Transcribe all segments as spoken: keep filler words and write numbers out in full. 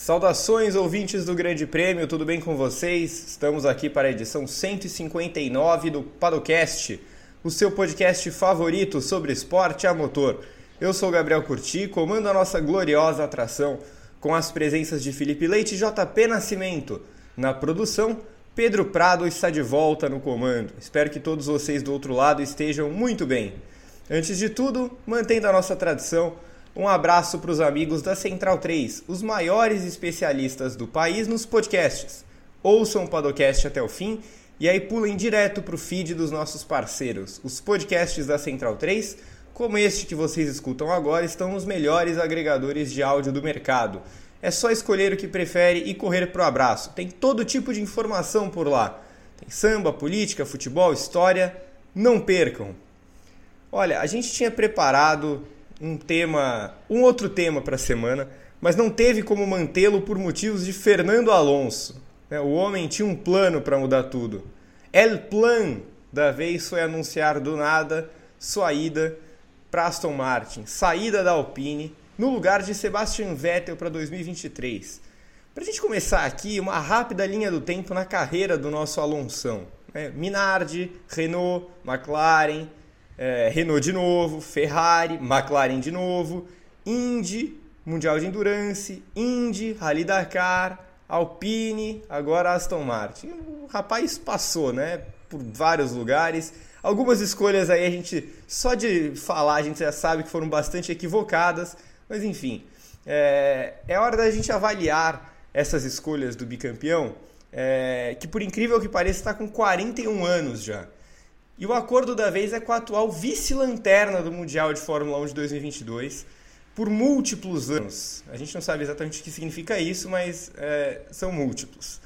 Saudações, ouvintes do Grande Prêmio, tudo bem com vocês? Estamos aqui para a edição cento e cinquenta e nove do Padocast, o seu podcast favorito sobre esporte a motor. Eu sou o Gabriel Curti, comando a nossa gloriosa atração com as presenças de Felipe Leite e J P Nascimento. Na produção, Pedro Prado está de volta no comando. Espero que todos vocês do outro lado estejam muito bem. Antes de tudo, mantendo a nossa tradição, um abraço para os amigos da Central três, os maiores especialistas do país nos podcasts. Ouçam o Padocast até o fim e aí pulem direto para o feed dos nossos parceiros. Os podcasts da Central três, como este que vocês escutam agora, estão nos melhores agregadores de áudio do mercado. É só escolher o que prefere e correr pro abraço. Tem todo tipo de informação por lá. Tem samba, política, futebol, história. Não percam! Olha, a gente tinha preparado um tema, um outro tema para a semana, mas não teve como mantê-lo por motivos de Fernando Alonso. O homem tinha um plano para mudar tudo. El plan da vez foi anunciar do nada sua ida para Aston Martin, saída da Alpine, no lugar de Sebastian Vettel para dois mil e vinte e três. Para a gente começar aqui, uma rápida linha do tempo na carreira do nosso Alonsão. Né? Minardi, Renault, McLaren, é, Renault de novo, Ferrari, McLaren de novo, Indy, Mundial de Endurance, Indy, Rally Dakar, Alpine, agora Aston Martin. O rapaz passou, né, por vários lugares. Algumas escolhas aí a gente, só de falar, a gente já sabe que foram bastante equivocadas. Mas enfim, é, é hora da gente avaliar essas escolhas do bicampeão, é, que por incrível que pareça está com quarenta e um anos já. E o acordo da vez é com a atual vice-lanterna do Mundial de Fórmula um de dois mil e vinte e dois por múltiplos anos. A gente não sabe exatamente o que significa isso, mas é, são múltiplos.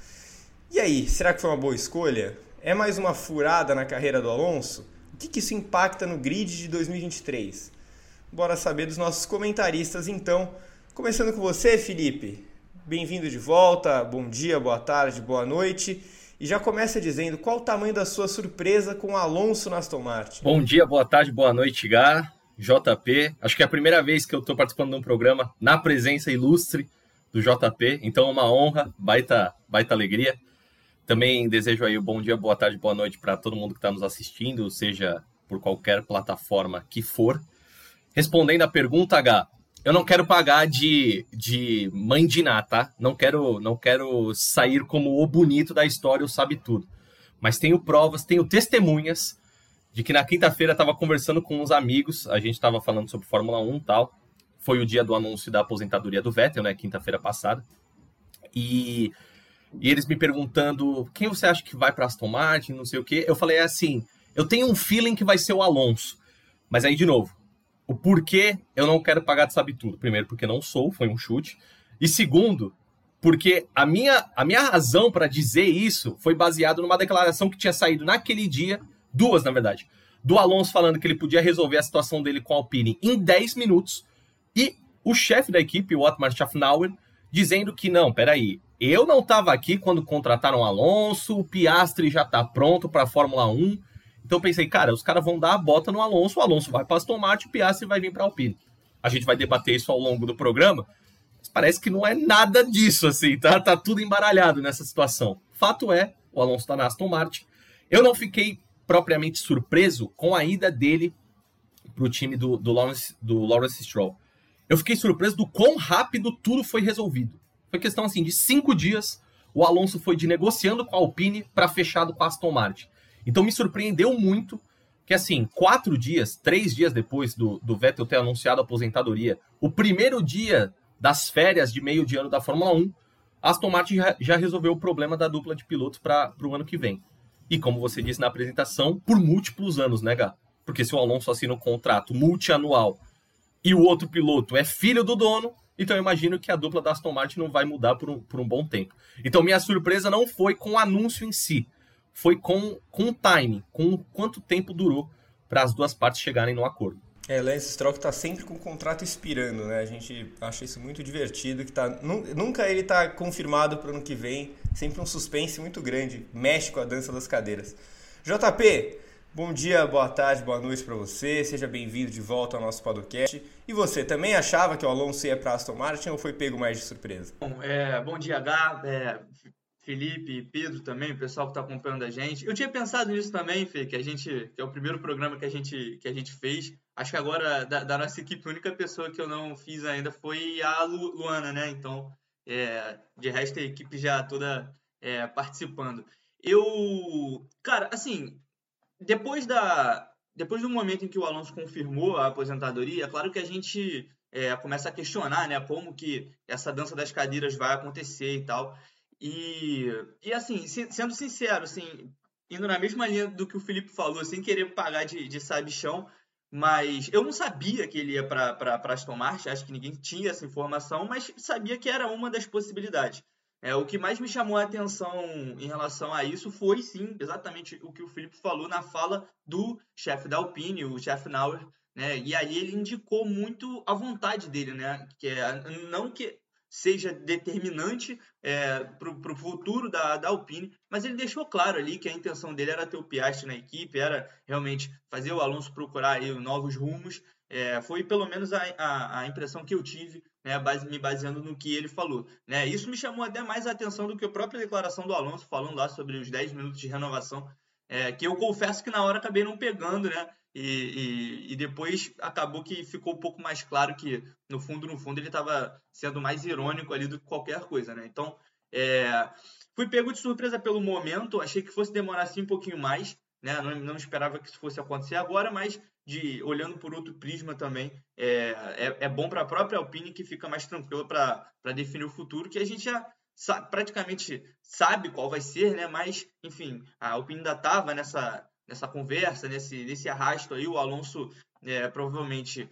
E aí, será que foi uma boa escolha? É mais uma furada na carreira do Alonso? O que, que isso impacta no grid de dois mil e vinte e três? Bora saber dos nossos comentaristas, então. Começando com você, Felipe. Bem-vindo de volta. Bom dia, boa tarde, boa noite. E já começa dizendo qual o tamanho da sua surpresa com o Alonso na Aston Martin. Bom dia, boa tarde, boa noite, Gá, J P. Acho que é a primeira vez que eu estou participando de um programa na presença ilustre do J P. Então é uma honra, baita, baita alegria. Também desejo aí o bom dia, boa tarde, boa noite para todo mundo que está nos assistindo, seja por qualquer plataforma que for. Respondendo a pergunta, H, eu não quero pagar de, de mãe de Ná, tá? Não quero, não quero sair como o bonito da história, o sabe tudo. Mas tenho provas, tenho testemunhas de que na quinta-feira estava conversando com uns amigos, a gente estava falando sobre Fórmula um e tal. Foi o dia do anúncio da aposentadoria do Vettel, né? Quinta-feira passada. E, e eles me perguntando, quem você acha que vai para Aston Martin, não sei o quê. Eu falei assim, eu tenho um feeling que vai ser o Alonso. Mas aí, de novo, o porquê eu não quero pagar de sabe tudo. Primeiro, porque não sou, foi um chute. E segundo, porque a minha, a minha razão para dizer isso foi baseado numa declaração que tinha saído naquele dia, duas na verdade, do Alonso falando que ele podia resolver a situação dele com a Alpine em dez minutos e o chefe da equipe, o Otmar Szafnauer, dizendo que não, peraí, eu não estava aqui quando contrataram o Alonso, o Piastri já está pronto para a Fórmula um. Então eu pensei, cara, os caras vão dar a bota no Alonso, o Alonso vai para Aston Martin, o Piastri vai vir para a Alpine. A gente vai debater isso ao longo do programa, mas parece que não é nada disso, assim, tá? Tá tudo embaralhado nessa situação. Fato é, o Alonso está na Aston Martin. Eu não fiquei propriamente surpreso com a ida dele para o time do, do, Lawrence, do Lawrence Stroll. Eu fiquei surpreso do quão rápido tudo foi resolvido. Foi questão, assim, de cinco dias, o Alonso foi de negociando com a Alpine para fechado com a Aston Martin. Então me surpreendeu muito que, assim, quatro dias, três dias depois do, do Vettel ter anunciado a aposentadoria, o primeiro dia das férias de meio de ano da Fórmula um, a Aston Martin já, já resolveu o problema da dupla de pilotos para o ano que vem. E como você disse na apresentação, por múltiplos anos, né, Gá? Porque se o Alonso assina um contrato multianual e o outro piloto é filho do dono, então eu imagino que a dupla da Aston Martin não vai mudar por um, por um bom tempo. Então minha surpresa não foi com o anúncio em si, foi com, com o timing, com quanto tempo durou para as duas partes chegarem no acordo. É, Lance Stroll está sempre com o contrato expirando, né? A gente acha isso muito divertido, que tá, nunca ele está confirmado para o ano que vem, sempre um suspense muito grande, mexe com a dança das cadeiras. J P, Bom dia, boa tarde, boa noite para você, seja bem-vindo de volta ao nosso podcast. E você, também achava que o Alonso ia para Aston Martin ou foi pego mais de surpresa? Bom, é, bom dia, Gá, é, Felipe, Pedro também, o pessoal que está acompanhando a gente. Eu tinha pensado nisso também, Fê, que a gente, que é o primeiro programa que a gente, que a gente fez. Acho que agora, da, da nossa equipe, a única pessoa que eu não fiz ainda foi a Lu, Luana, né? Então, é, de resto, a equipe já toda é, participando. Eu, cara, assim, depois da, depois do momento em que o Alonso confirmou a aposentadoria, é claro que a gente é, começa a questionar, né, como que essa dança das cadeiras vai acontecer e tal. E, e assim, se- sendo sincero, assim, indo na mesma linha do que o Felipe falou, sem querer pagar de, de sabichão, mas eu não sabia que ele ia para Aston Martin, acho que ninguém tinha essa informação, mas sabia que era uma das possibilidades. É, o que mais me chamou a atenção em relação a isso foi, sim, exatamente o que o Felipe falou na fala do chefe da Alpine, o Jeff Nauer, né? E aí ele indicou muito a vontade dele, né? Que é não que seja determinante é, para o futuro da, da Alpine, mas ele deixou claro ali que a intenção dele era ter o Piastri na equipe, era realmente fazer o Alonso procurar aí novos rumos. É, foi pelo menos a, a, a impressão que eu tive, né, base, me baseando no que ele falou. Né? Isso me chamou até mais a atenção do que a própria declaração do Alonso, falando lá sobre os dez minutos de renovação, é, que eu confesso que na hora acabei não pegando, né? E, e, e depois acabou que ficou um pouco mais claro que, no fundo, no fundo, ele estava sendo mais irônico ali do que qualquer coisa, né? Então, é, fui pego de surpresa pelo momento, achei que fosse demorar assim um pouquinho mais, né? Não, não esperava que isso fosse acontecer agora, mas de, olhando por outro prisma também, é, é, é bom para a própria Alpine, que fica mais tranquila para definir o futuro, que a gente já sa- praticamente sabe qual vai ser, né? Mas, enfim, a Alpine ainda estava nessa, nessa conversa, nesse, nesse arrasto aí. O Alonso é, provavelmente,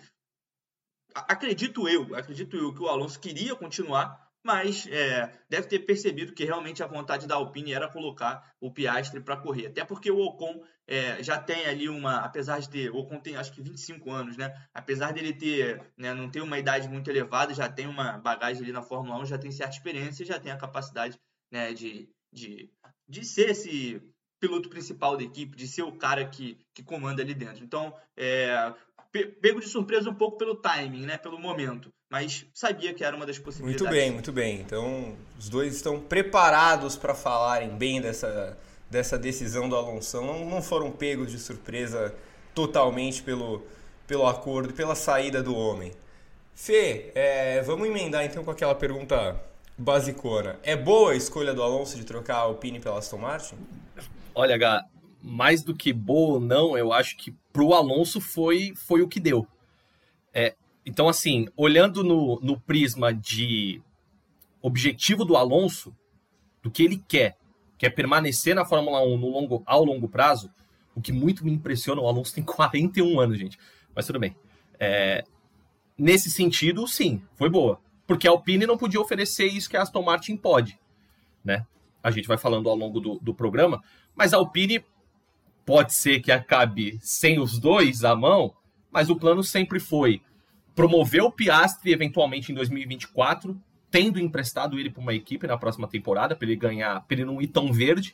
a- acredito eu, acredito eu que o Alonso queria continuar, mas é, deve ter percebido que realmente a vontade da Alpine era colocar o Piastri para correr. Até porque o Ocon é, já tem ali uma, apesar de ter, o Ocon tem acho que vinte e cinco anos, né? Apesar dele ter, né, não ter uma idade muito elevada, já tem uma bagagem ali na Fórmula um, já tem certa experiência, já tem a capacidade, né, de, de, de ser esse piloto principal da equipe, de ser o cara que, que comanda ali dentro. Então, é, pe- pego de surpresa um pouco pelo timing, né, pelo momento, mas sabia que era uma das Muito possibilidades. bem, muito bem. Então, os dois estão preparados para falarem bem dessa, dessa decisão do Alonso. Não, não foram pegos de surpresa totalmente pelo, pelo acordo, pela saída do homem. Fê, é, vamos emendar então com aquela pergunta basicona. É boa a escolha do Alonso de trocar a Alpine pela Aston Martin? Olha, Gá, mais do que boa ou não, eu acho que pro Alonso foi, foi o que deu. É, então, assim, olhando no, no prisma de objetivo do Alonso, do que ele quer, que é permanecer na Fórmula um no longo, ao longo prazo, o que muito me impressiona, o Alonso tem quarenta e um anos, gente. Mas tudo bem. É, nesse sentido, sim, foi boa. Porque a Alpine não podia oferecer isso que a Aston Martin pode, né? A gente vai falando ao longo do, do programa, mas a Alpine pode ser que acabe sem os dois à mão, mas o plano sempre foi promover o Piastri eventualmente em dois mil e vinte e quatro, tendo emprestado ele para uma equipe na próxima temporada, para ele ganhar, para ele não ir tão verde.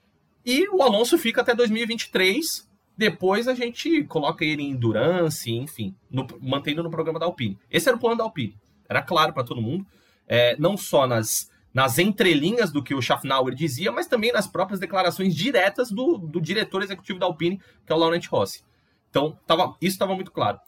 E o Alonso fica até dois mil e vinte e três, depois a gente coloca ele em endurance, enfim, no, mantendo no programa da Alpine. Esse era o plano da Alpine, era claro para todo mundo, é, não só nas, nas entrelinhas do que o Schaffnauer dizia, mas também nas próprias declarações diretas do, do diretor executivo da Alpine, que é o Laurent Rossi. Então, tava, isso estava muito claro.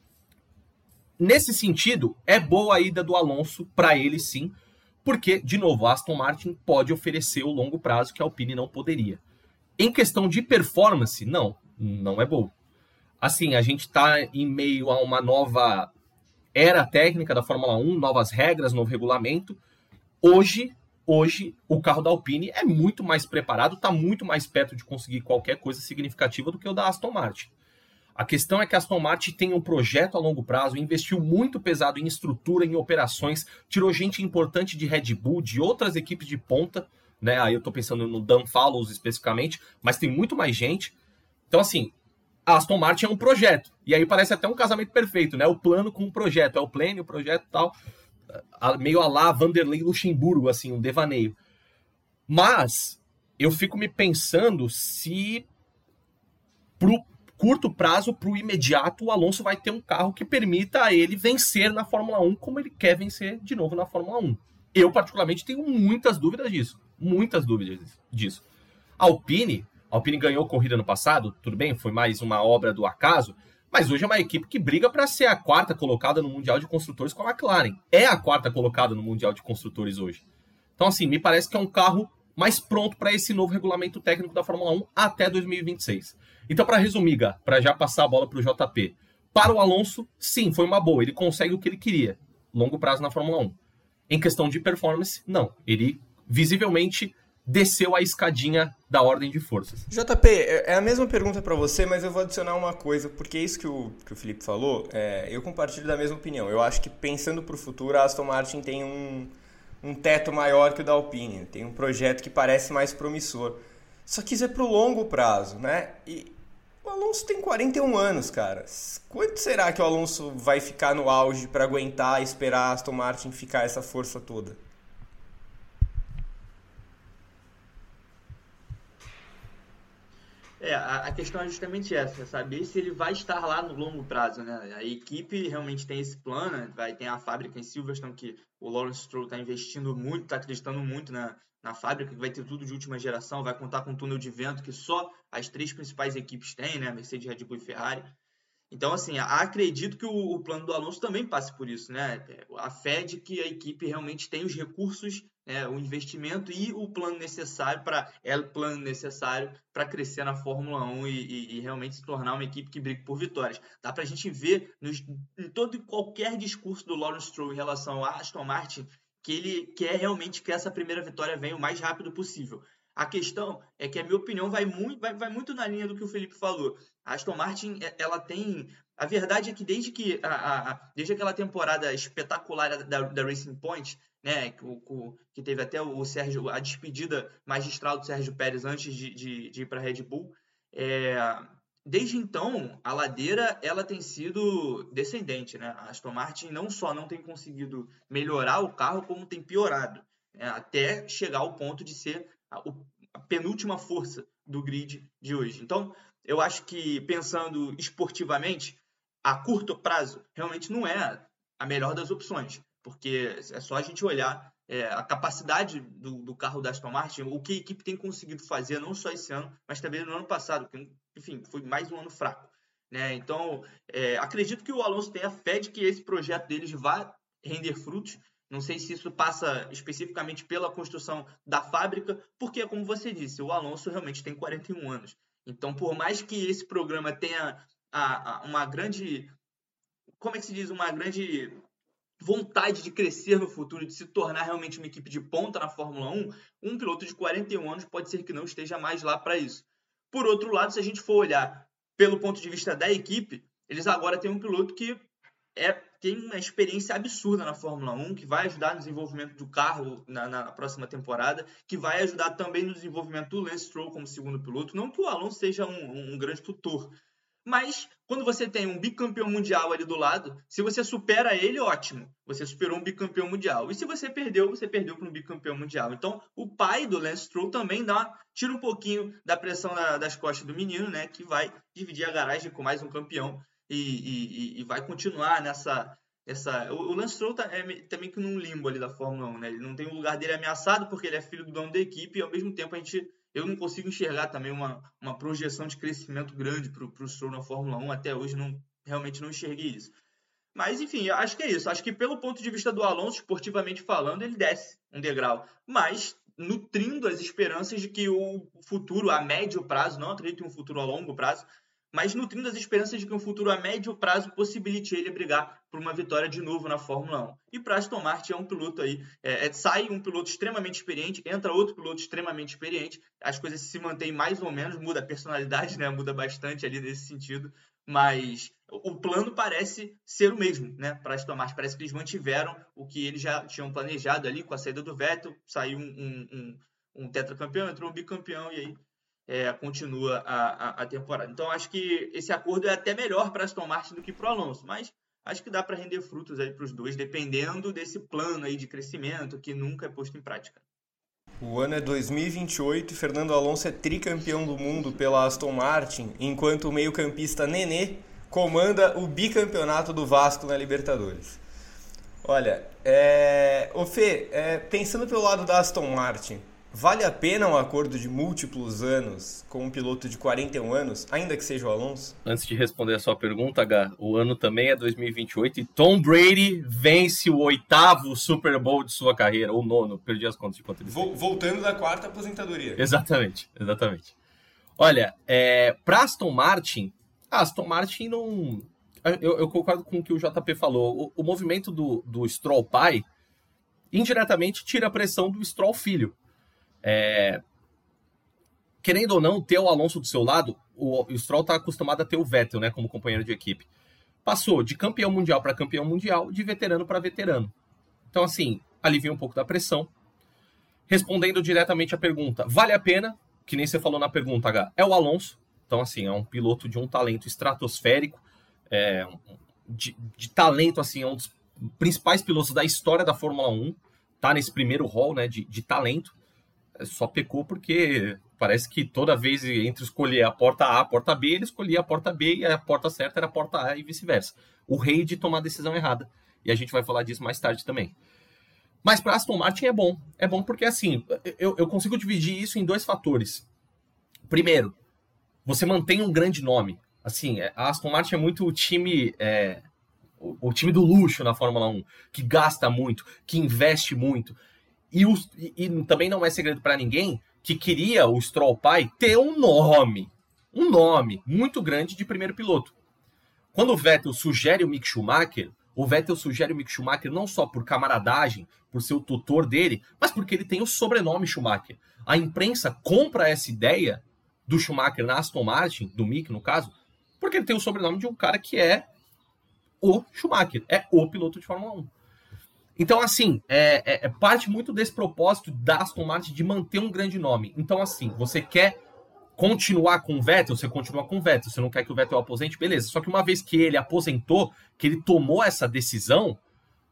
Nesse sentido, é boa a ida do Alonso para ele sim, porque, de novo, a Aston Martin pode oferecer o longo prazo que a Alpine não poderia. Em questão de performance, não, não é boa. Assim, a gente está em meio a uma nova era técnica da Fórmula um, novas regras, novo regulamento. Hoje, hoje o carro da Alpine é muito mais preparado, está muito mais perto de conseguir qualquer coisa significativa do que o da Aston Martin. A questão é que a Aston Martin tem um projeto a longo prazo, investiu muito pesado em estrutura, em operações, tirou gente importante de Red Bull, de outras equipes de ponta, né? Aí eu tô pensando no Dan Fallows especificamente, mas tem muito mais gente. Então, assim, a Aston Martin é um projeto. E aí parece até um casamento perfeito, né? O plano com o projeto. É o plano, o projeto e tal. Meio a lá Vanderlei Luxemburgo, assim, um devaneio. Mas eu fico me pensando se pro curto prazo, pro imediato, o Alonso vai ter um carro que permita a ele vencer na Fórmula um como ele quer vencer de novo na Fórmula um. Eu, particularmente, tenho muitas dúvidas disso. Muitas dúvidas disso. A Alpine, a Alpine ganhou corrida no passado, tudo bem, foi mais uma obra do acaso, mas hoje é uma equipe que briga para ser a quarta colocada no Mundial de Construtores com a McLaren. É a quarta colocada no Mundial de Construtores hoje. Então, assim, me parece que é um carro mais pronto para esse novo regulamento técnico da Fórmula um até dois mil e vinte e seis. Então, para resumir, Gá, para já passar a bola para o J P, para o Alonso, sim, foi uma boa, ele consegue o que ele queria, longo prazo na Fórmula um. Em questão de performance, não, ele visivelmente desceu a escadinha da ordem de forças. J P, é a mesma pergunta para você, mas eu vou adicionar uma coisa, porque isso que o, que o Felipe falou, é, eu compartilho da mesma opinião. Eu acho que, pensando para o futuro, a Aston Martin tem um, um teto maior que o da Alpine, tem um projeto que parece mais promissor. Só que isso é para o longo prazo, né? E o Alonso tem quarenta e um anos, cara. Quanto será que o Alonso vai ficar no auge para aguentar e esperar a Aston Martin ficar essa força toda? É, a, a questão é justamente essa, saber se ele vai estar lá no longo prazo, né? A equipe realmente tem esse plano, vai ter a fábrica em Silverstone que o Lawrence Stroll está investindo muito, está acreditando muito na, na fábrica, que vai ter tudo de última geração, vai contar com um túnel de vento que só as três principais equipes têm, né? Mercedes, Red Bull e Ferrari. Então, assim, acredito que o, o plano do Alonso também passe por isso, né? A fé de que a equipe realmente tem os recursos, né, o investimento e o plano necessário para é o plano necessário para crescer na Fórmula um e, e, e realmente se tornar uma equipe que brigue por vitórias. Dá para a gente ver nos, em todo e qualquer discurso do Lawrence Stroll em relação a Aston Martin que ele quer realmente que essa primeira vitória venha o mais rápido possível. A questão é que a minha opinião vai muito, vai, vai muito na linha do que o Felipe falou. A Aston Martin, ela tem... A verdade é que desde, que, a, a, desde aquela temporada espetacular da, da Racing Point, né, que, o, que teve até o Sérgio, a despedida magistral do Sérgio Pérez antes de, de, de ir para a Red Bull, é, desde então, a ladeira ela tem sido descendente. Né? A Aston Martin não só não tem conseguido melhorar o carro, como tem piorado, né, até chegar ao ponto de ser a, a penúltima força do grid de hoje. Então, eu acho que, pensando esportivamente, a curto prazo, realmente não é a melhor das opções, porque é só a gente olhar é, a capacidade do, do carro da Aston Martin, o que a equipe tem conseguido fazer, não só esse ano, mas também no ano passado, que, enfim, foi mais um ano fraco. Né? Então, é, acredito que o Alonso tenha fé de que esse projeto deles vai render frutos. Não sei se isso passa especificamente pela construção da fábrica, porque, como você disse, o Alonso realmente tem quarenta e um anos. Então, por mais que esse programa tenha a, a, uma grande, como é que se diz, uma grande vontade de crescer no futuro, de se tornar realmente uma equipe de ponta na Fórmula um, um piloto de quarenta e um anos pode ser que não esteja mais lá para isso. Por outro lado, se a gente for olhar pelo ponto de vista da equipe, eles agora têm um piloto que é, tem uma experiência absurda na Fórmula um, que vai ajudar no desenvolvimento do carro na, na próxima temporada, que vai ajudar também no desenvolvimento do Lance Stroll como segundo piloto. Não que o Alonso seja um, um grande tutor, mas quando você tem um bicampeão mundial ali do lado, se você supera ele, ótimo, você superou um bicampeão mundial. E se você perdeu, você perdeu para um bicampeão mundial. Então, o pai do Lance Stroll também dá, tira um pouquinho da pressão da, das costas do menino, né, que vai dividir a garagem com mais um campeão e, e, e vai continuar nessa... Essa... O, o Lance Stroll tá, é também que num limbo ali da Fórmula um, né? Ele não tem o lugar dele ameaçado porque ele é filho do dono da equipe e, ao mesmo tempo, a gente... Eu não consigo enxergar também uma, uma projeção de crescimento grande para o Stroll na Fórmula um. Até hoje, não, realmente não enxerguei isso. Mas, enfim, acho que é isso. Acho que, pelo ponto de vista do Alonso, esportivamente falando, ele desce um degrau. Mas, nutrindo as esperanças de que o futuro a médio prazo, não acredito em um futuro a longo prazo, mas nutrindo as esperanças de que um futuro a médio prazo possibilite ele brigar por uma vitória de novo na Fórmula um. E para Aston Martin é um piloto aí, é, é, sai um piloto extremamente experiente, entra outro piloto extremamente experiente, as coisas se mantêm mais ou menos, muda a personalidade, né, muda bastante ali nesse sentido, mas o plano parece ser o mesmo, né, para Aston Martin. Parece que eles mantiveram o que eles já tinham planejado ali com a saída do Vettel, saiu um, um, um, um tetracampeão, entrou um bicampeão e aí É, continua a, a, a temporada. Então, acho que esse acordo é até melhor para Aston Martin do que para o Alonso, mas acho que dá para render frutos aí para os dois, dependendo desse plano aí de crescimento que nunca é posto em prática. O ano é dois mil e vinte e oito e Fernando Alonso é tricampeão do mundo pela Aston Martin, enquanto o meio-campista Nenê comanda o bicampeonato do Vasco na Libertadores. Olha, é... Ô Fê, é... pensando pelo lado da Aston Martin, vale a pena um acordo de múltiplos anos com um piloto de quarenta e um anos, ainda que seja o Alonso? Antes de responder a sua pergunta, Gá, o ano também é dois mil e vinte e oito e Tom Brady vence o oitavo Super Bowl de sua carreira, ou nono, perdi as contas de quanto ele Vol- Voltando da quarta aposentadoria. Exatamente, exatamente. Olha, é, para Aston Martin, a Aston Martin não... Eu, eu concordo com o que o J P falou. O, o movimento do, do Stroll pai, indiretamente, tira a pressão do Stroll filho. É... Querendo ou não, ter o Alonso do seu lado, o, o Stroll está acostumado a ter o Vettel, né, como companheiro de equipe. Passou de campeão mundial para campeão mundial, de veterano para veterano. Então, assim, alivia um pouco da pressão. Respondendo diretamente à pergunta, vale a pena? Que nem você falou na pergunta, H, é o Alonso. Então, assim, é um piloto de um talento estratosférico, é, de, de talento, assim, é um dos principais pilotos da história da Fórmula um, tá nesse primeiro hall, né, de, de talento. Só pecou porque parece que toda vez entre escolher a porta A, a porta B, ele escolhia a porta B e a porta certa era a porta A e vice-versa. O rei de tomar a decisão errada. E a gente vai falar disso mais tarde também. Mas para Aston Martin é bom. É bom porque, assim, eu, eu consigo dividir isso em dois fatores. Primeiro, você mantém um grande nome. Assim, a Aston Martin é muito o time... É, o, o time do luxo na Fórmula um, que gasta muito, que investe muito. E, o, e, e também não é segredo para ninguém que queria o Stroll pai ter um nome, um nome muito grande de primeiro piloto. Quando o Vettel sugere o Mick Schumacher, o Vettel sugere o Mick Schumacher não só por camaradagem, por ser o tutor dele, mas porque ele tem o sobrenome Schumacher. A imprensa compra essa ideia do Schumacher na Aston Martin, do Mick no caso, porque ele tem o sobrenome de um cara que é o Schumacher, é o piloto de Fórmula um. Então, assim, é, é, é parte muito desse propósito da Aston Martin de manter um grande nome. Então, assim, você quer continuar com o Vettel, você continua com o Vettel. Você não quer que o Vettel aposente, beleza. Só que uma vez que ele aposentou, que ele tomou essa decisão,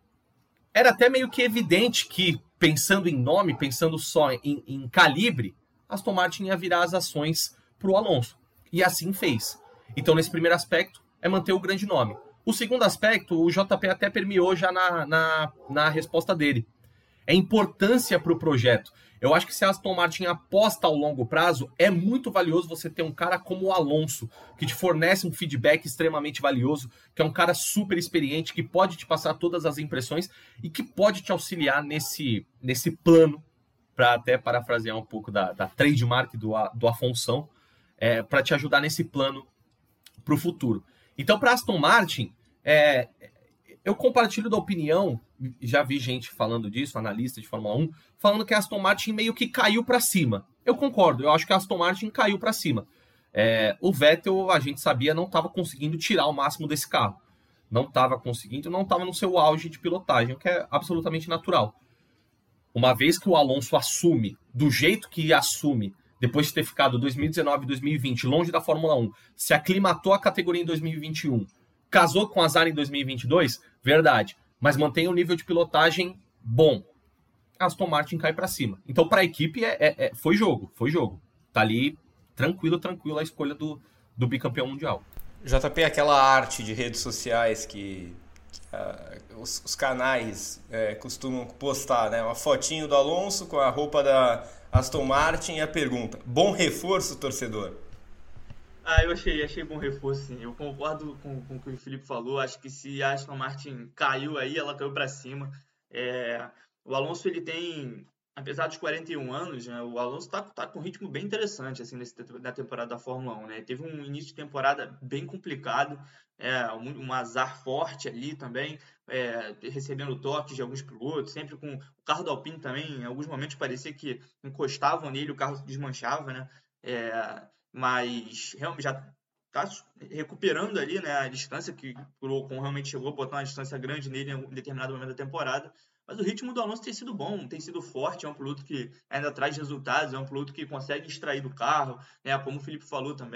era até meio que evidente que, pensando em nome, pensando só em, em calibre, a Aston Martin ia virar as ações para o Alonso. E assim fez. Então, nesse primeiro aspecto, é manter o grande nome. O segundo aspecto, o J P até permeou já na, na, na resposta dele. É importância para o projeto. Eu acho que se a Aston Martin aposta ao longo prazo, é muito valioso você ter um cara como o Alonso, que te fornece um feedback extremamente valioso, que é um cara super experiente, que pode te passar todas as impressões e que pode te auxiliar nesse, nesse plano, para até parafrasear um pouco da, da trademark do, do Afonsão, é, para te ajudar nesse plano para o futuro. Então, para a Aston Martin, é, eu compartilho da opinião, já vi gente falando disso, analista de Fórmula um, falando que a Aston Martin meio que caiu para cima. Eu concordo, eu acho que a Aston Martin caiu para cima. É, o Vettel, a gente sabia, não estava conseguindo tirar o máximo desse carro. Não estava conseguindo, não estava no seu auge de pilotagem, o que é absolutamente natural. Uma vez que o Alonso assume, do jeito que assume, depois de ter ficado dois mil e dezenove e dois mil e vinte longe da Fórmula um, se aclimatou à categoria em dois mil e vinte e um, casou com a Azar em dois mil e vinte e dois, verdade, mas mantém um nível de pilotagem bom. A Aston Martin cai para cima. Então, para a equipe, é, é, é, foi jogo, foi jogo. Tá ali, tranquilo, tranquilo, a escolha do, do bicampeão mundial. J P, aquela arte de redes sociais que, que uh, os, os canais é, costumam postar, né? Uma fotinho do Alonso com a roupa da Aston Martin e a pergunta: bom reforço, torcedor? Ah, eu achei, achei bom reforço, sim. Eu concordo com, com o que o Felipe falou. Acho que se a Aston Martin caiu aí, ela caiu para cima. É, o Alonso, ele tem, apesar dos quarenta e um anos, né, o Alonso tá, tá com um ritmo bem interessante assim, nesse, na temporada da Fórmula um. Né? Teve um início de temporada bem complicado, é, um, um azar forte ali também, é, recebendo toques de alguns pilotos, sempre com o carro da Alpine também. Em alguns momentos parecia que encostavam nele, o carro desmanchava, né? É, mas realmente já está recuperando ali, né, a distância que o Ocon realmente chegou a botar uma distância grande nele em determinado momento da temporada. Mas o ritmo do Alonso tem sido bom, tem sido forte, é um piloto que ainda traz resultados, é um piloto que consegue extrair do carro, né, como o Felipe falou também.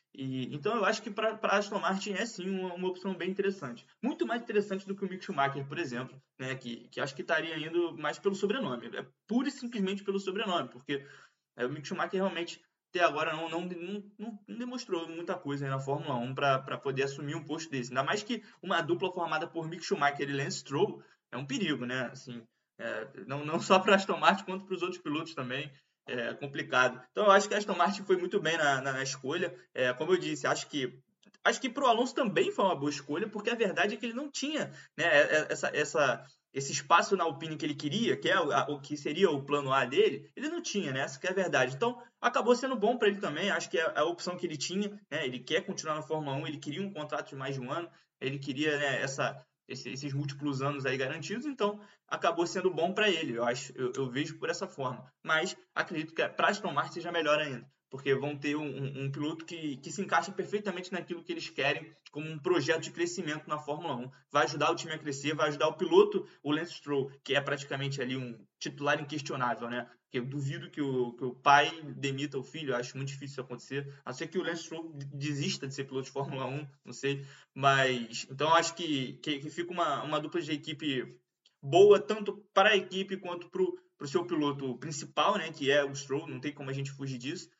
E, então eu acho que para a Aston Martin é sim uma, uma opção bem interessante. Muito mais interessante do que o Mick Schumacher, por exemplo, né, que, que acho que estaria indo mais pelo sobrenome. É pura e simplesmente pelo sobrenome, porque é, o Mick Schumacher realmente até agora não, não, não, não demonstrou muita coisa aí na Fórmula um para poder assumir um posto desse. Ainda mais que uma dupla formada por Mick Schumacher e Lance Stroll é um perigo, né? Assim, é, não, não só para a Aston Martin, quanto para os outros pilotos também. É complicado. Então eu acho que a Aston Martin foi muito bem na, na, na escolha. É, como eu disse, acho que acho que para o Alonso também foi uma boa escolha, porque a verdade é que ele não tinha, né, essa, essa, esse espaço na Alpine que ele queria, que é o, a, o que seria o plano A dele, ele não tinha, né? Essa que é a verdade. Então acabou sendo bom para ele também. Acho que é a opção que ele tinha, né? Ele quer continuar na Fórmula um, ele queria um contrato de mais de um ano, ele queria, né, essa esses múltiplos anos aí garantidos, então acabou sendo bom para ele, eu acho, eu, eu vejo por essa forma. Mas acredito que para a Aston Martin seja melhor ainda, porque vão ter um, um, um piloto que, que se encaixa perfeitamente naquilo que eles querem, como um projeto de crescimento na Fórmula um. Vai ajudar o time a crescer, vai ajudar o piloto, o Lance Stroll, que é praticamente ali um titular inquestionável, né? Porque eu duvido que o, que o pai demita o filho, eu acho muito difícil isso acontecer, a não ser que o Lance Stroll desista de ser piloto de Fórmula um, não sei, mas então eu acho que, que, que fica uma, uma dupla de equipe boa, tanto para a equipe quanto para o seu piloto principal, né, que é o Stroll, não tem como a gente fugir disso,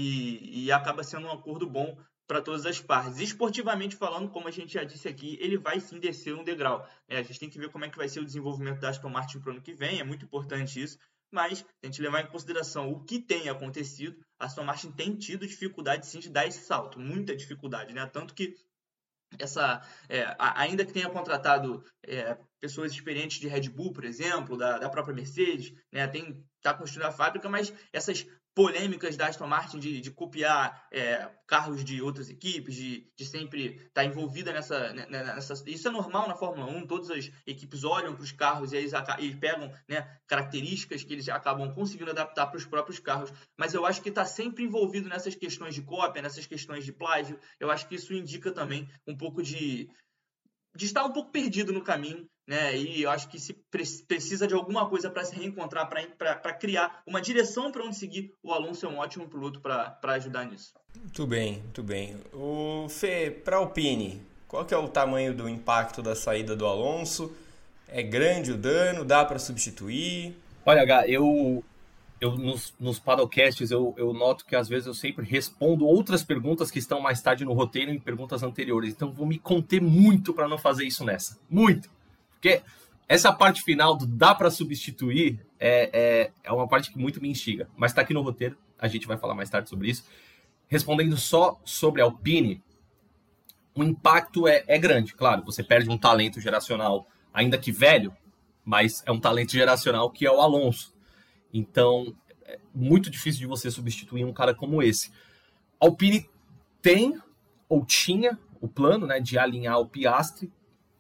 e, e acaba sendo um acordo bom para todas as partes. Esportivamente falando, como a gente já disse aqui, ele vai sim descer um degrau. É, a gente tem que ver como é que vai ser o desenvolvimento da Aston Martin para o ano que vem, é muito importante isso, mas a gente levar em consideração o que tem acontecido, a Aston Martin tem tido dificuldade sim de dar esse salto, muita dificuldade, né? Tanto que essa, é, ainda que tenha contratado é, pessoas experientes de Red Bull, por exemplo, da, da própria Mercedes, né? Tem, tá construindo a fábrica, mas essas polêmicas da Aston Martin de, de copiar é, carros de outras equipes, de, de sempre estar tá envolvida nessa, nessa... Isso é normal na Fórmula um, todas as equipes olham para os carros e eles, eles pegam, né, características que eles acabam conseguindo adaptar para os próprios carros. Mas eu acho que está sempre envolvido nessas questões de cópia, nessas questões de plágio. Eu acho que isso indica também um pouco de... de estar um pouco perdido no caminho, né? E eu acho que se precisa de alguma coisa para se reencontrar, para criar uma direção para onde seguir. O Alonso é um ótimo piloto para ajudar nisso. Muito bem, muito bem. O Fê, para a Alpine, qual que é o tamanho do impacto da saída do Alonso? É grande o dano? Dá para substituir? Olha, Gá, eu... Eu, nos, nos podcasts eu, eu noto que às vezes eu sempre respondo outras perguntas que estão mais tarde no roteiro em perguntas anteriores. Então vou me conter muito para não fazer isso nessa. Muito. Porque essa parte final do dá para substituir é, é, é uma parte que muito me instiga. Mas está aqui no roteiro, a gente vai falar mais tarde sobre isso. Respondendo só sobre a Alpine, o impacto é, é grande. Claro, você perde um talento geracional, ainda que velho, mas é um talento geracional que é o Alonso. Então, é muito difícil de você substituir um cara como esse. A Alpine tem, ou tinha, o plano, né, de alinhar o Piastri,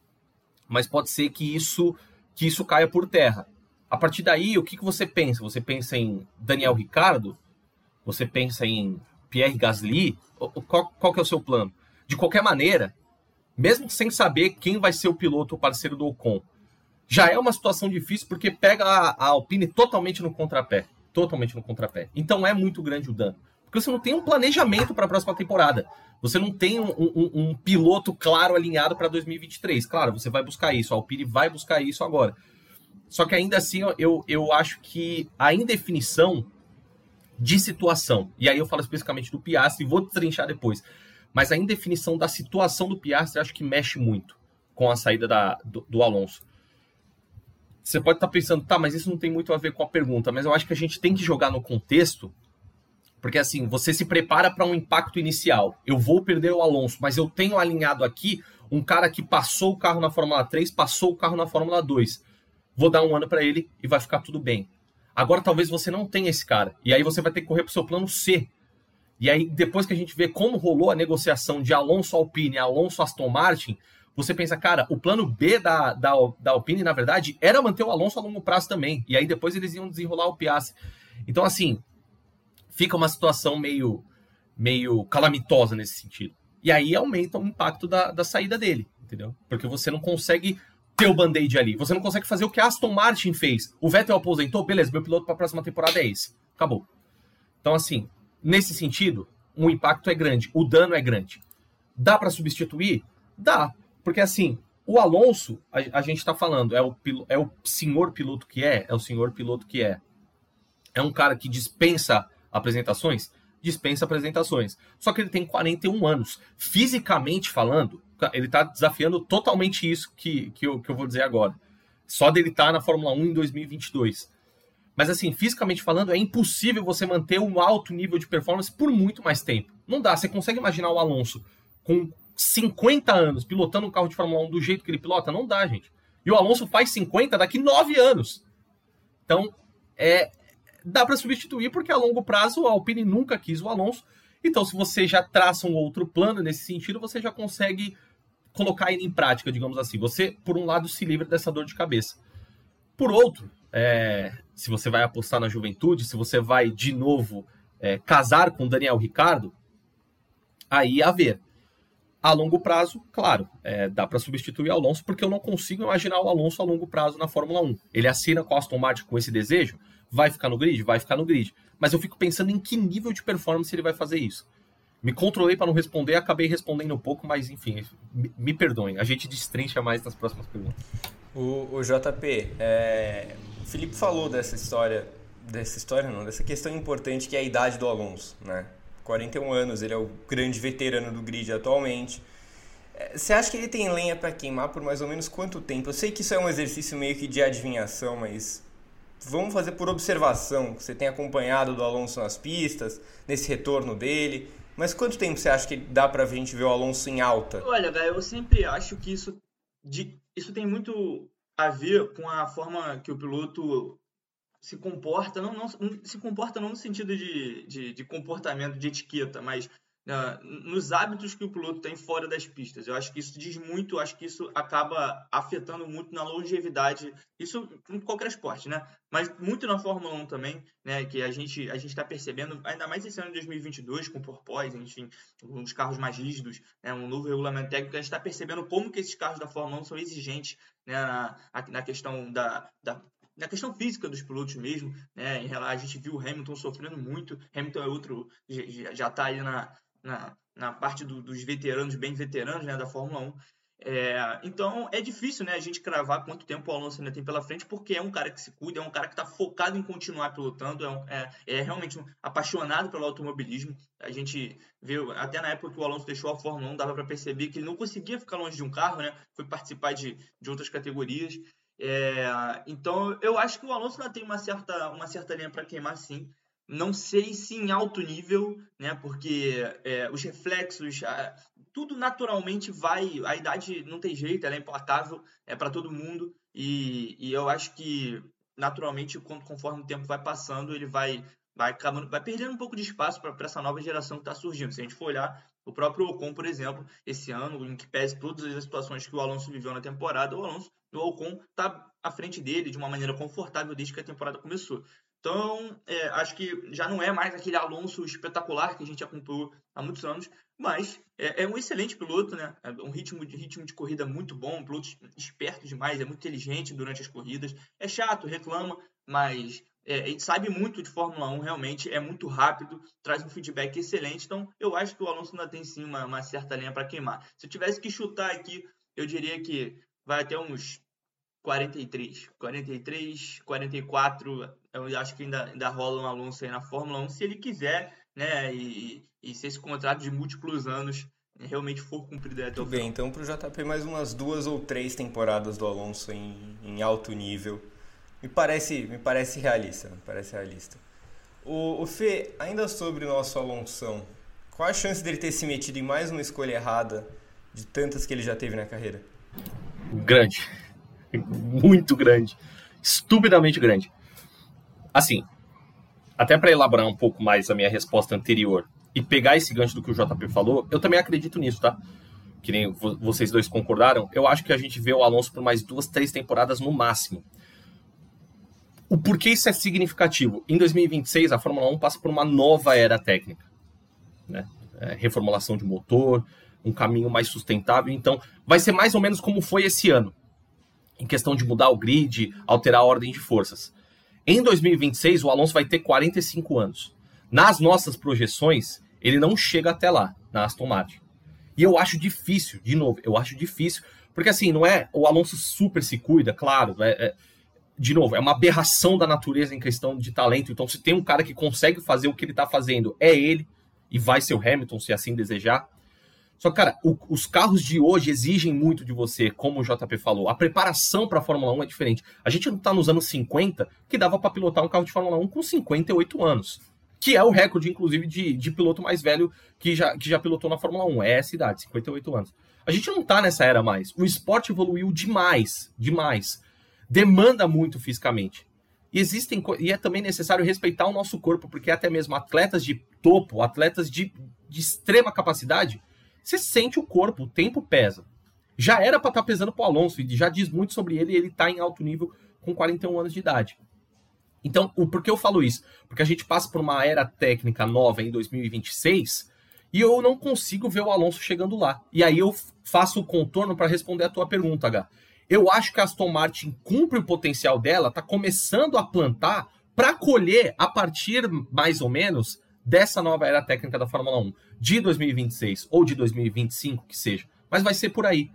mas pode ser que isso, que isso caia por terra. A partir daí, o que, que você pensa? Você pensa em Daniel Ricciardo? Você pensa em Pierre Gasly? Qual, qual que é o seu plano? De qualquer maneira, mesmo sem saber quem vai ser o piloto ou parceiro do Ocon, já é uma situação difícil porque pega a, a Alpine totalmente no contrapé. Totalmente no contrapé. Então é muito grande o dano. Porque você não tem um planejamento para a próxima temporada. Você não tem um, um, um piloto claro alinhado para dois mil e vinte e três. Claro, você vai buscar isso. A Alpine vai buscar isso agora. Só que ainda assim, eu, eu acho que a indefinição de situação, e aí eu falo especificamente do Piastri, e vou destrinchar depois, mas a indefinição da situação do Piastri, acho que mexe muito com a saída da, do, do Alonso. Você pode estar pensando, tá, mas isso não tem muito a ver com a pergunta, mas eu acho que a gente tem que jogar no contexto, porque assim, você se prepara para um impacto inicial. Eu vou perder o Alonso, mas eu tenho alinhado aqui um cara que passou o carro na Fórmula três, passou o carro na Fórmula dois. Vou dar um ano para ele e vai ficar tudo bem. Agora talvez você não tenha esse cara, e aí você vai ter que correr para o seu plano C. E aí depois que a gente vê como rolou a negociação de Alonso Alpine, Alonso Aston Martin, você pensa, cara, o plano B da, da, da Alpine, na verdade, era manter o Alonso a longo prazo também. E aí depois eles iam desenrolar o Piastri. Então, assim, fica uma situação meio, meio calamitosa nesse sentido. E aí aumenta o impacto da, da saída dele, entendeu? Porque você não consegue ter o band-aid ali. Você não consegue fazer o que a Aston Martin fez. O Vettel aposentou, beleza, meu piloto para a próxima temporada é esse. Acabou. Então, assim, nesse sentido, o impacto é grande, o dano é grande. Dá para substituir? Dá, porque assim, o Alonso, a, a gente está falando, é o, é o senhor piloto que é, é o senhor piloto que é. É um cara que dispensa apresentações? Dispensa apresentações. Só que ele tem quarenta e um anos. Fisicamente falando, ele está desafiando totalmente isso que, que, eu, que eu vou dizer agora. Só dele estar tá na Fórmula um em dois mil e vinte e dois. Mas assim, fisicamente falando, é impossível você manter um alto nível de performance por muito mais tempo. Não dá. Você consegue imaginar o Alonso com cinquenta anos pilotando um carro de Fórmula um do jeito que ele pilota? Não dá, gente. E o Alonso faz cinquenta daqui nove anos. Então, é, dá para substituir porque a longo prazo a Alpine nunca quis o Alonso. Então, se você já traça um outro plano nesse sentido, você já consegue colocar ele em prática, digamos assim. Você, por um lado, se livra dessa dor de cabeça. Por outro, é, se você vai apostar na juventude, se você vai, de novo, é, casar com Daniel Ricciardo, aí a ver. A longo prazo, claro, é, dá para substituir o Alonso, porque eu não consigo imaginar o Alonso a longo prazo na Fórmula um. Ele assina com a Aston Martin com esse desejo, vai ficar no grid? Vai ficar no grid. Mas eu fico pensando em que nível de performance ele vai fazer isso. Me controlei para não responder, acabei respondendo um pouco, mas enfim, me, me perdoem. A gente destrincha mais nas próximas perguntas. O, o J P, é, o Felipe falou dessa história, dessa história não, dessa questão importante que é a idade do Alonso, né? quarenta e um anos, ele é o grande veterano do grid atualmente. Você acha que ele tem lenha para queimar por mais ou menos quanto tempo? Eu sei que isso é um exercício meio que de adivinhação, mas vamos fazer por observação. Você tem acompanhado do Alonso nas pistas, nesse retorno dele, mas quanto tempo você acha que dá pra gente ver o Alonso em alta? Olha, velho, eu sempre acho que isso, de, isso tem muito a ver com a forma que o piloto se comporta, não, não se comporta não no sentido de, de, de comportamento, de etiqueta, mas uh, nos hábitos que o piloto tem fora das pistas. Eu acho que isso diz muito, acho que isso acaba afetando muito na longevidade, isso em qualquer esporte, né? Mas muito na Fórmula um também, né? Que a gente a gente está percebendo, ainda mais esse ano de dois mil e vinte e dois, com porpoise, enfim, os carros mais rígidos, né? Um novo regulamento técnico, a gente está percebendo como que esses carros da Fórmula um são exigentes, né? Na, na questão da, da na questão física dos pilotos mesmo, né? A gente viu o Hamilton sofrendo muito. Hamilton é outro, já está aí na, na, na parte do, dos veteranos, bem veteranos, né, da Fórmula um. É, então é difícil, né, a gente cravar quanto tempo o Alonso ainda tem pela frente, porque é um cara que se cuida, é um cara que está focado em continuar pilotando, é, um, é, é realmente um apaixonado pelo automobilismo. A gente viu, até na época que o Alonso deixou a Fórmula um, dava para perceber que ele não conseguia ficar longe de um carro, né? Foi participar de, de outras categorias. É, então eu acho que o Alonso ainda tem uma certa, uma certa linha para queimar, sim. Não sei se em alto nível, né? Porque é, os reflexos, a, tudo naturalmente vai, a idade não tem jeito, ela é implatável, é para todo mundo, e, e eu acho que naturalmente, conforme o tempo vai passando, ele vai, vai, acabando, vai perdendo um pouco de espaço para essa nova geração que está surgindo. Se a gente for olhar o próprio Ocon, por exemplo, esse ano, em que pese todas as situações que o Alonso viveu na temporada, o Alonso, o Ocon está à frente dele de uma maneira confortável desde que a temporada começou. Então, é, acho que já não é mais aquele Alonso espetacular que a gente acompanhou há muitos anos, mas é, é um excelente piloto, né? É um ritmo de, ritmo de corrida muito bom, um piloto esperto demais, é muito inteligente durante as corridas, é chato, reclama, mas é, ele sabe muito de Fórmula um, realmente, é muito rápido, traz um feedback excelente, então eu acho que o Alonso ainda tem sim uma, uma certa lenha para queimar. Se eu tivesse que chutar aqui, eu diria que vai até uns quarenta e três, quarenta e três, quarenta e quatro, eu acho que ainda, ainda rola um Alonso aí na Fórmula um, se ele quiser, né, e, e se esse contrato de múltiplos anos realmente for cumprido até o final. Tudo bem, então para o J P mais umas duas ou três temporadas do Alonso em, em alto nível, me parece, me parece realista, me parece realista. O, o Fê, ainda sobre o nosso Alonsão, qual a chance dele ter se metido em mais uma escolha errada de tantas que ele já teve na carreira? Grande. Muito grande. Estupidamente grande. Assim, até para elaborar um pouco mais a minha resposta anterior e pegar esse gancho do que o J P falou, eu também acredito nisso, tá? Que nem vocês dois concordaram. Eu acho que a gente vê o Alonso por mais duas, três temporadas no máximo. O porquê isso é significativo? Em dois mil e vinte e seis, a Fórmula um passa por uma nova era técnica, né? É, reformulação de motor, um caminho mais sustentável. Então, vai ser mais ou menos como foi esse ano, em questão de mudar o grid, alterar a ordem de forças. Em dois mil e vinte e seis, o Alonso vai ter quarenta e cinco anos. Nas nossas projeções, Ele não chega até lá, na Aston Martin. E eu acho difícil, de novo, eu acho difícil, porque assim, não é, o Alonso super se cuida, claro, é, é, de novo, é uma aberração da natureza em questão de talento, então se tem um cara que consegue fazer o que ele tá fazendo, é ele, e vai ser o Hamilton, se assim desejar. Só que, cara, o, os carros de hoje exigem muito de você, como o J P falou. A preparação para a Fórmula um é diferente. A gente não está nos anos cinquenta, que dava para pilotar um carro de Fórmula um com cinquenta e oito anos. Que é o recorde, inclusive, de, de piloto mais velho que já, que já pilotou na Fórmula um. É essa idade, cinquenta e oito anos. A gente não está nessa era mais. O esporte evoluiu demais, demais. Demanda muito fisicamente. E, existem, e é também necessário respeitar o nosso corpo, porque até mesmo atletas de topo, atletas de, de extrema capacidade... Você sente o corpo, o tempo pesa. Já era para estar pesando para o Alonso, e já diz muito sobre ele, e ele está em alto nível com quarenta e um anos de idade. Então, o, por que eu falo isso? Porque a gente passa por uma era técnica nova em dois mil e vinte e seis, e eu não consigo ver o Alonso chegando lá. E aí eu faço o contorno para responder a tua pergunta, H. Eu acho que a Aston Martin cumpre o potencial dela, está começando a plantar para colher a partir, mais ou menos, dessa nova era técnica da Fórmula um, de dois mil e vinte e seis ou de dois mil e vinte e cinco, que seja. Mas vai ser por aí.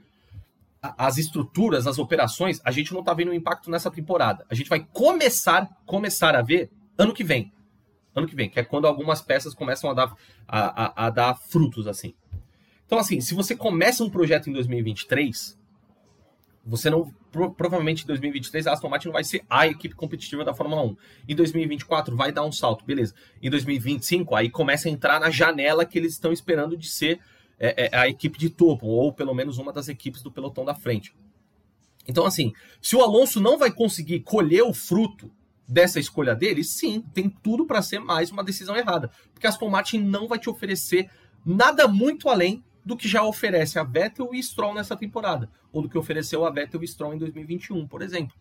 As estruturas, as operações, a gente não está vendo o impacto nessa temporada. A gente vai começar, começar a ver ano que vem. Ano que vem, que é quando algumas peças começam a dar, a, a, a dar frutos, assim. Então, assim, se você começa um projeto em dois mil e vinte e três, você não... Pro, provavelmente em dois mil e vinte e três a Aston Martin não vai ser a equipe competitiva da Fórmula um. Em dois mil e vinte e quatro vai dar um salto, beleza. Em dois mil e vinte e cinco, aí começa a entrar na janela que eles estão esperando de ser é, é, a equipe de topo, ou pelo menos uma das equipes do pelotão da frente. Então, assim, se o Alonso não vai conseguir colher o fruto dessa escolha dele, sim, tem tudo para ser mais uma decisão errada. Porque a Aston Martin não vai te oferecer nada muito além do que já oferece a Vettel e Stroll nessa temporada, ou do que ofereceu a Vettel e Stroll em dois mil e vinte e um, por exemplo.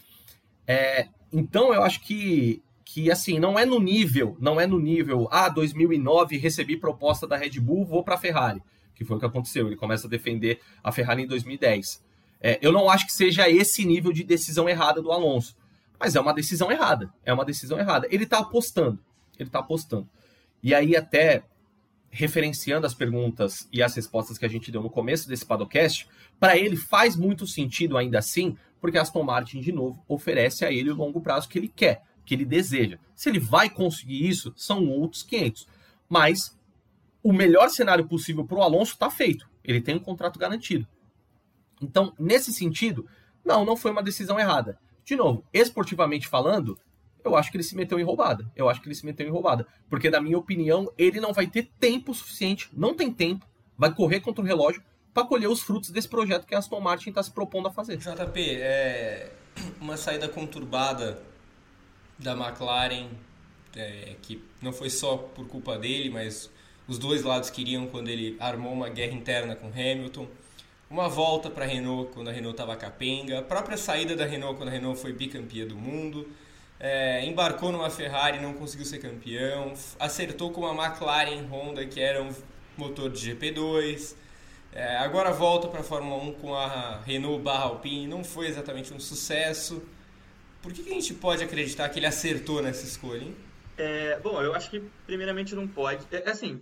É, então, eu acho que, que, assim, não é no nível, não é no nível, ah, dois mil e nove recebi proposta da Red Bull, vou para a Ferrari, que foi o que aconteceu, ele começa a defender a Ferrari em dois mil e dez. É, eu não acho que seja esse nível de decisão errada do Alonso, mas é uma decisão errada, é uma decisão errada. Ele está apostando, ele está apostando. E aí até... referenciando as perguntas e as respostas que a gente deu no começo desse Paddockcast, para ele faz muito sentido ainda assim, porque a Aston Martin, de novo, oferece a ele o longo prazo que ele quer, que ele deseja. Se ele vai conseguir isso, são outros quinhentos. Mas o melhor cenário possível para o Alonso está feito. Ele tem um contrato garantido. Então, nesse sentido, não, não foi uma decisão errada. De novo, esportivamente falando, eu acho que ele se meteu em roubada. Eu acho que ele se meteu em roubada. Porque, na minha opinião, ele não vai ter tempo suficiente, não tem tempo, vai correr contra o relógio para colher os frutos desse projeto que a Aston Martin está se propondo a fazer. J P, é uma saída conturbada da McLaren, é, que não foi só por culpa dele, mas os dois lados queriam quando ele armou uma guerra interna com Hamilton. Uma volta para a Renault quando a Renault estava capenga. A própria saída da Renault quando a Renault foi bicampeã do mundo. É, embarcou numa Ferrari, não conseguiu ser campeão, acertou com uma McLaren Honda que era um motor de G P dois, é, agora volta para a Fórmula um com a Renault barra Alpine, não foi exatamente um sucesso. Por que, que a gente pode acreditar que ele acertou nessa escolha, hein? É, bom, eu acho que primeiramente não pode. É, assim,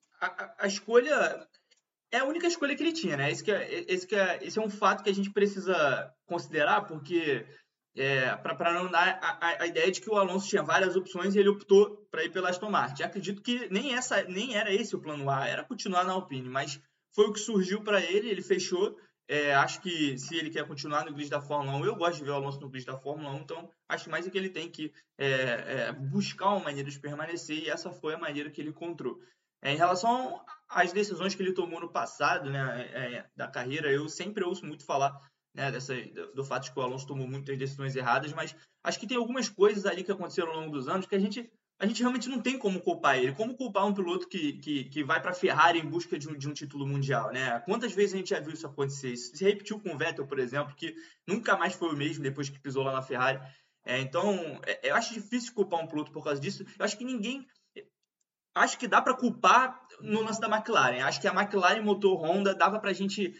a, a escolha é a única escolha que ele tinha, né? Esse, que é, esse, que é, esse é um fato que a gente precisa considerar, porque É, para não dar a, a, a ideia de que o Alonso tinha várias opções e ele optou para ir pela Aston Martin. Acredito que nem, essa, nem era esse o plano A, era continuar na Alpine, mas foi o que surgiu para ele, ele fechou. É, acho que se ele quer continuar no grid da Fórmula um, eu gosto de ver o Alonso no grid da Fórmula um, então acho mais é que ele tem que é, é, buscar uma maneira de permanecer, e essa foi a maneira que ele encontrou. É, em relação às decisões que ele tomou no passado, né, é, da carreira, eu sempre ouço muito falar, né, dessa, do fato de que o Alonso tomou muitas decisões erradas, mas acho que tem algumas coisas ali que aconteceram ao longo dos anos que a gente, a gente realmente não tem como culpar ele. Como culpar um piloto que, que, que vai para a Ferrari em busca de um, de um título mundial, né? Quantas vezes a gente já viu isso acontecer? Isso se repetiu com o Vettel, por exemplo, que nunca mais foi o mesmo depois que pisou lá na Ferrari. É, então, é, eu acho difícil culpar um piloto por causa disso. Eu acho que ninguém... Acho que dá para culpar no lance da McLaren. Acho que a McLaren motor Honda dava para a gente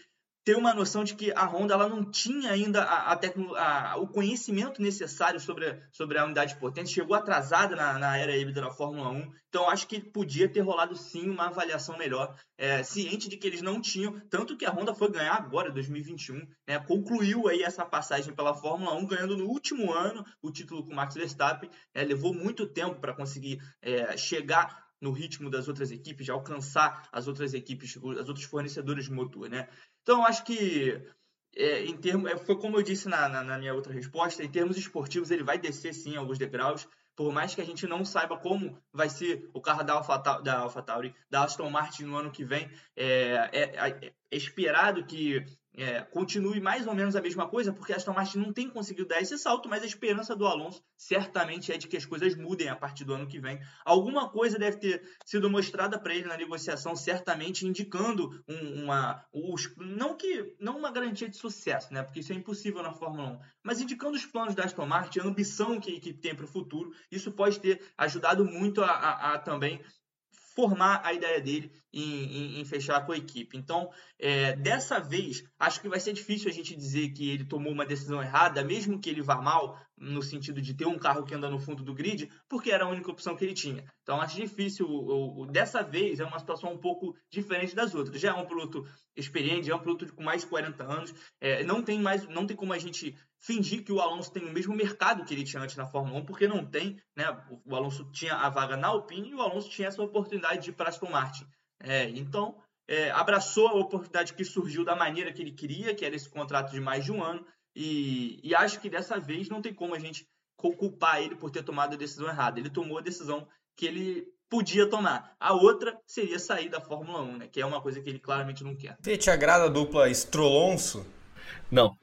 ter uma noção de que a Honda ela não tinha ainda a, a tecno, a, o conhecimento necessário sobre a, sobre a unidade de potência, chegou atrasada na, na era híbrida da Fórmula um, então acho que podia ter rolado sim uma avaliação melhor, é, ciente de que eles não tinham, tanto que a Honda foi ganhar agora, dois mil e vinte e um, né, concluiu aí essa passagem pela Fórmula um, ganhando no último ano o título com o Max Verstappen, é, levou muito tempo para conseguir é, chegar no ritmo das outras equipes, de alcançar as outras equipes, as outros fornecedores de motor, né? Então, eu acho que, é, em termos, foi como eu disse na, na, na minha outra resposta, em termos esportivos, ele vai descer, sim, alguns degraus, por mais que a gente não saiba como vai ser o carro da AlphaTauri, da, AlphaTauri, da Aston Martin no ano que vem, é, é, é esperado que é, continue mais ou menos a mesma coisa, porque a Aston Martin não tem conseguido dar esse salto, mas a esperança do Alonso certamente é de que as coisas mudem a partir do ano que vem. Alguma coisa deve ter sido mostrada para ele na negociação, certamente indicando um, uma, os, não, que, não uma garantia de sucesso, né? Porque isso é impossível na Fórmula um, mas indicando os planos da Aston Martin, a ambição que a equipe tem para o futuro. Isso pode ter ajudado muito a, a, a também formar a ideia dele em, em, em fechar com a equipe. Então, é, dessa vez, acho que vai ser difícil a gente dizer que ele tomou uma decisão errada, mesmo que ele vá mal, no sentido de ter um carro que anda no fundo do grid, porque era a única opção que ele tinha. Então, acho difícil. O, o, dessa vez, é uma situação um pouco diferente das outras. Já é um piloto experiente, já é um piloto com mais de quarenta anos. É, não tem mais, não tem como a gente fingir que o Alonso tem o mesmo mercado que ele tinha antes na Fórmula um, porque não tem, né? O Alonso tinha a vaga na Alpine e o Alonso tinha essa oportunidade de ir para a Aston Martin. É, então, é, abraçou a oportunidade que surgiu da maneira que ele queria, que era esse contrato de mais de um ano, e, e acho que dessa vez não tem como a gente culpar ele por ter tomado a decisão errada. Ele tomou a decisão que ele podia tomar. A outra seria sair da Fórmula um, né? Que é uma coisa que ele claramente não quer. Te agrada a dupla Stroll-Alonso? Não.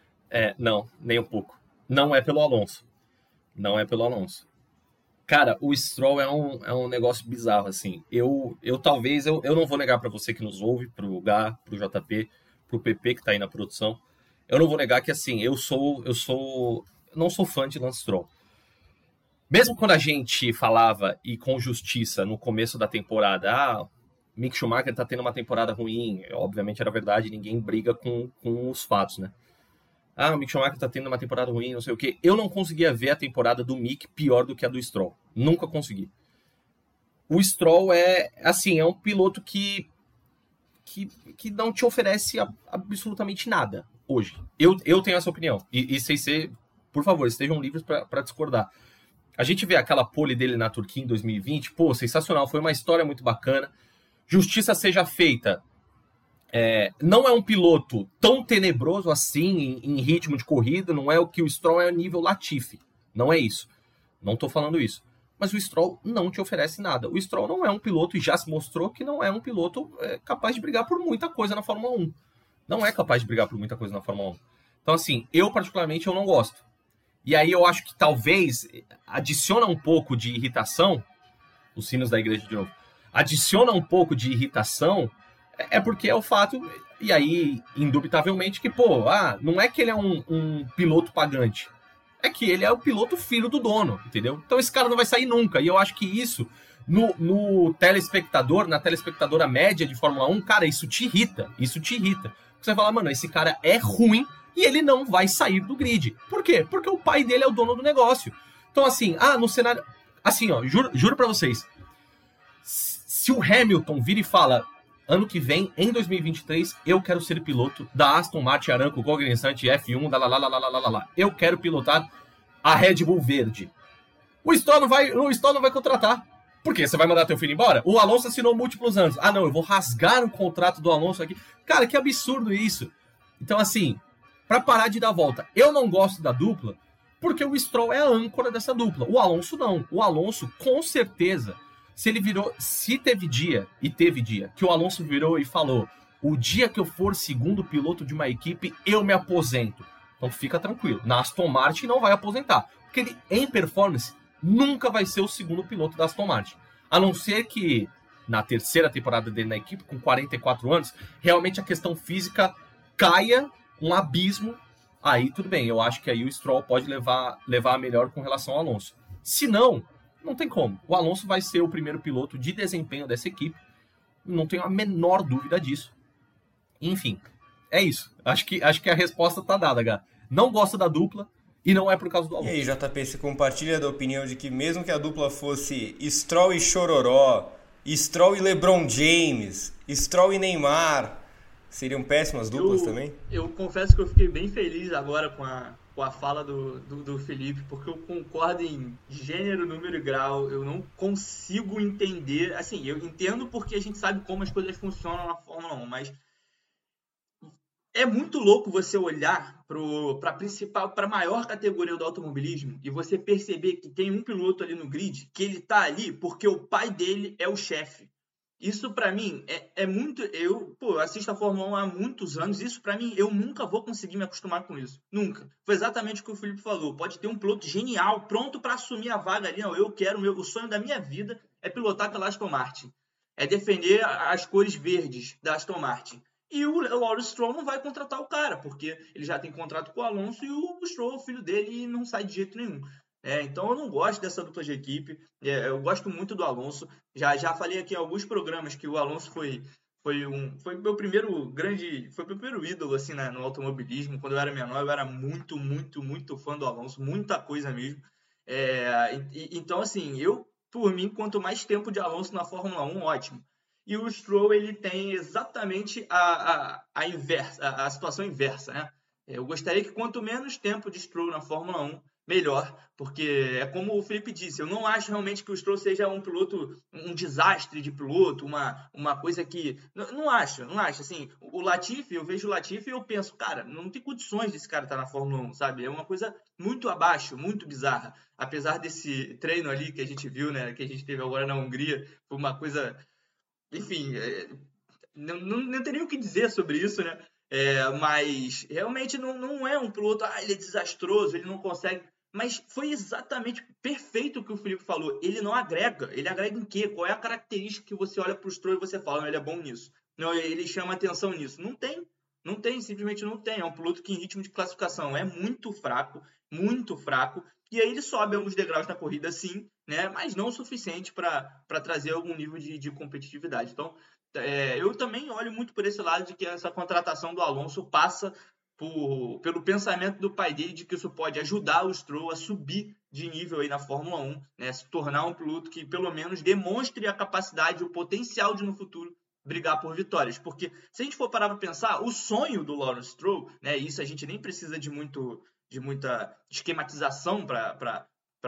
É, não, nem um pouco. Não é pelo Alonso. Não é pelo Alonso. Cara, o Stroll é um, é um negócio bizarro, assim. Eu, eu talvez, eu, eu não vou negar para você que nos ouve, pro Gá, pro J P, pro P P que tá aí na produção. Eu não vou negar que, assim, eu sou, eu sou, não sou fã de Lance Stroll. Mesmo quando a gente falava, e com justiça, no começo da temporada, ah, Mick Schumacher tá tendo uma temporada ruim, obviamente era verdade, ninguém briga com, com os fatos, né? Ah, o Mick Schumacher tá tendo uma temporada ruim, não sei o quê. Eu não conseguia ver a temporada do Mick pior do que a do Stroll. Nunca consegui. O Stroll é, assim, é um piloto que, que, que não te oferece absolutamente nada hoje. Eu, eu tenho essa opinião. E, e sem ser, por favor, estejam livres para discordar. A gente vê aquela pole dele na Turquia em dois mil e vinte, pô, sensacional, foi uma história muito bacana. Justiça seja feita. É, não é um piloto tão tenebroso assim em, em ritmo de corrida, não é o que o Stroll é nível Latifi, não é isso, não estou falando isso, mas o Stroll não te oferece nada. O Stroll não é um piloto, e já se mostrou que não é um piloto é, capaz de brigar por muita coisa na Fórmula um, não é capaz de brigar por muita coisa na Fórmula um, então assim, eu particularmente eu não gosto, e aí eu acho que talvez adiciona um pouco de irritação, os sinos da igreja de novo, adiciona um pouco de irritação. É porque é o fato, e aí, indubitavelmente, que, pô, ah, não é que ele é um, um piloto pagante. É que ele é o piloto filho do dono, entendeu? Então esse cara não vai sair nunca. E eu acho que isso, no, no telespectador, na telespectadora média de Fórmula um, cara, isso te irrita. Isso te irrita. Você vai falar, mano, esse cara é ruim e ele não vai sair do grid. Por quê? Porque o pai dele é o dono do negócio. Então, assim, ah, no cenário... Assim, ó, juro, juro pra vocês. Se o Hamilton vira e fala... Ano que vem, em dois mil e vinte e três, eu quero ser piloto da Aston Martin Aramco Cognizant F um, da lá, lá, lá, lá, lá, lá, lá. Eu quero pilotar a Red Bull verde. O Stroll não vai, o Stroll não vai contratar. Por quê? Você vai mandar teu filho embora? O Alonso assinou múltiplos anos. Ah, não, eu vou rasgar o contrato do Alonso aqui. Cara, que absurdo isso. Então, assim, pra parar de dar volta, eu não gosto da dupla porque o Stroll é a âncora dessa dupla. O Alonso não. O Alonso, com certeza... Se ele virou, se teve dia, e teve dia, que o Alonso virou e falou, o dia que eu for segundo piloto de uma equipe, eu me aposento. Então fica tranquilo, na Aston Martin não vai aposentar, porque ele, em performance, nunca vai ser o segundo piloto da Aston Martin. A não ser que, na terceira temporada dele na equipe, com quarenta e quatro anos, realmente a questão física caia um abismo, aí tudo bem, eu acho que aí o Stroll pode levar, levar a melhor com relação ao Alonso. Se não... Não tem como. O Alonso vai ser o primeiro piloto de desempenho dessa equipe. Não tenho a menor dúvida disso. Enfim, é isso. Acho que, acho que a resposta tá dada, Gá. Não gosto da dupla e não é por causa do Alonso. E aí, J P, você compartilha da opinião de que mesmo que a dupla fosse Stroll e Chororó, Stroll e LeBron James, Stroll e Neymar, seriam péssimas duplas eu, também? Eu confesso que eu fiquei bem feliz agora com a, com a fala do, do, do Felipe, porque eu concordo em gênero, número e grau. Eu não consigo entender. Assim, eu entendo porque a gente sabe como as coisas funcionam na Fórmula um, mas é muito louco você olhar para a principal, para a maior categoria do automobilismo e você perceber que tem um piloto ali no grid que ele tá ali porque o pai dele é o chefe. Isso para mim é, é muito. Eu, pô, eu assisto a Fórmula um há muitos anos. Isso para mim eu nunca vou conseguir me acostumar com isso. Nunca. Foi exatamente o que o Felipe falou. Pode ter um piloto genial, pronto para assumir a vaga ali. Não, eu quero, meu, o sonho da minha vida é pilotar pela Aston Martin. É defender as cores verdes da Aston Martin. E o Lawrence Stroll não vai contratar o cara, porque ele já tem contrato com o Alonso e o Stroll, o filho dele, não sai de jeito nenhum. É, então eu não gosto dessa dupla de equipe. É, eu gosto muito do Alonso. Já, já falei aqui em alguns programas que o Alonso foi, foi um foi meu primeiro grande, foi meu primeiro ídolo assim, né, no automobilismo. Quando eu era menor, eu era muito, muito, muito fã do Alonso, muita coisa mesmo. É, e, então, assim, eu, por mim, quanto mais tempo de Alonso na Fórmula um, ótimo. E o Stroll, ele tem exatamente a, a, a, inversa, a, a situação inversa, né? Eu gostaria que quanto menos tempo de Stroll na Fórmula um, melhor, porque é como o Felipe disse, eu não acho realmente que o Stroll seja um piloto, um desastre de piloto, uma, uma coisa que... Não, não acho, não acho, assim, o Latifi, eu vejo o Latifi e eu penso, cara, não tem condições desse cara estar na Fórmula um, sabe? É uma coisa muito abaixo, muito bizarra, apesar desse treino ali que a gente viu, né, que a gente teve agora na Hungria, foi uma coisa... Enfim, é, não, não, não tem nem o que dizer sobre isso, né? É, mas realmente não, não é um piloto, ah, ele é desastroso, ele não consegue. Mas foi exatamente perfeito o que o Felipe falou. Ele não agrega. Ele agrega em quê? Qual é a característica que você olha para o Stroll e você fala, não, ele é bom nisso? Não, ele chama atenção nisso. Não tem. Não tem, simplesmente não tem. É um piloto que em ritmo de classificação é muito fraco, muito fraco. E aí ele sobe alguns degraus na corrida, sim, né? Mas não o suficiente para trazer algum nível de, de competitividade. Então, é, eu também olho muito por esse lado de que essa contratação do Alonso passa por, pelo pensamento do pai dele de que isso pode ajudar o Stroll a subir de nível aí na Fórmula um, né? Se tornar um piloto que pelo menos demonstre a capacidade, o potencial de no futuro brigar por vitórias. Porque se a gente for parar para pensar, o sonho do Lawrence Stroll, né? Isso a gente nem precisa de muito... de muita esquematização para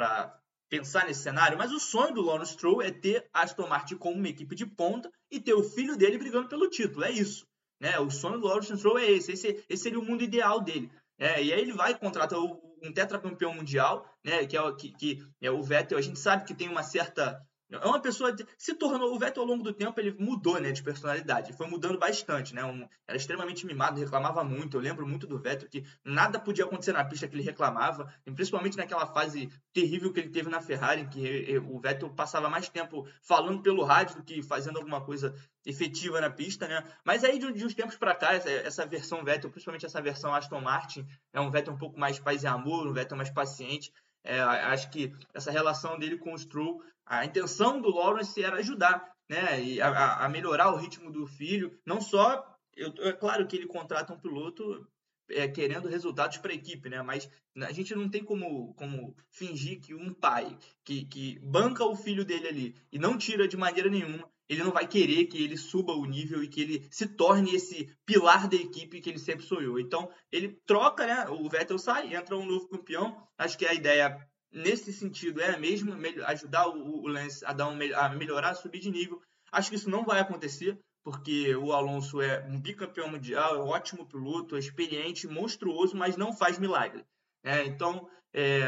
pensar nesse cenário, mas o sonho do Lawrence Stroll é ter a Aston Martin como uma equipe de ponta e ter o filho dele brigando pelo título, é isso. Né? O sonho do Lawrence Stroll é esse, esse, esse seria o mundo ideal dele. É, e aí ele vai contratar um tetracampeão mundial, né, que, é, que, que é o Vettel. A gente sabe que tem uma certa... É uma pessoa... Se tornou... O Vettel, ao longo do tempo, ele mudou, né, de personalidade. Foi mudando bastante, né? Um, era extremamente mimado, reclamava muito. Eu lembro muito do Vettel, que nada podia acontecer na pista que ele reclamava. E principalmente naquela fase terrível que ele teve na Ferrari, em que o Vettel passava mais tempo falando pelo rádio do que fazendo alguma coisa efetiva na pista, né? Mas aí, de, de uns tempos para cá, essa, essa versão Vettel, principalmente essa versão Aston Martin, é um Vettel um pouco mais paz e amor, um Vettel mais paciente. É, acho que essa relação dele com o Stroll, a intenção do Lawrence era ajudar, né, e a, a melhorar o ritmo do filho. Não só, eu, é claro que ele contrata um piloto é, querendo resultados para a equipe, né, mas a gente não tem como, como fingir que um pai que, que banca o filho dele ali e não tira de maneira nenhuma, ele não vai querer que ele suba o nível e que ele se torne esse pilar da equipe que ele sempre sonhou. Então, ele troca, né? O Vettel sai, entra um novo campeão. Acho que a ideia, nesse sentido, é mesmo ajudar o Lance a, dar um, a melhorar, a subir de nível. Acho que isso não vai acontecer, porque o Alonso é um bicampeão mundial, é um ótimo piloto, é experiente, monstruoso, mas não faz milagre. É, então, é,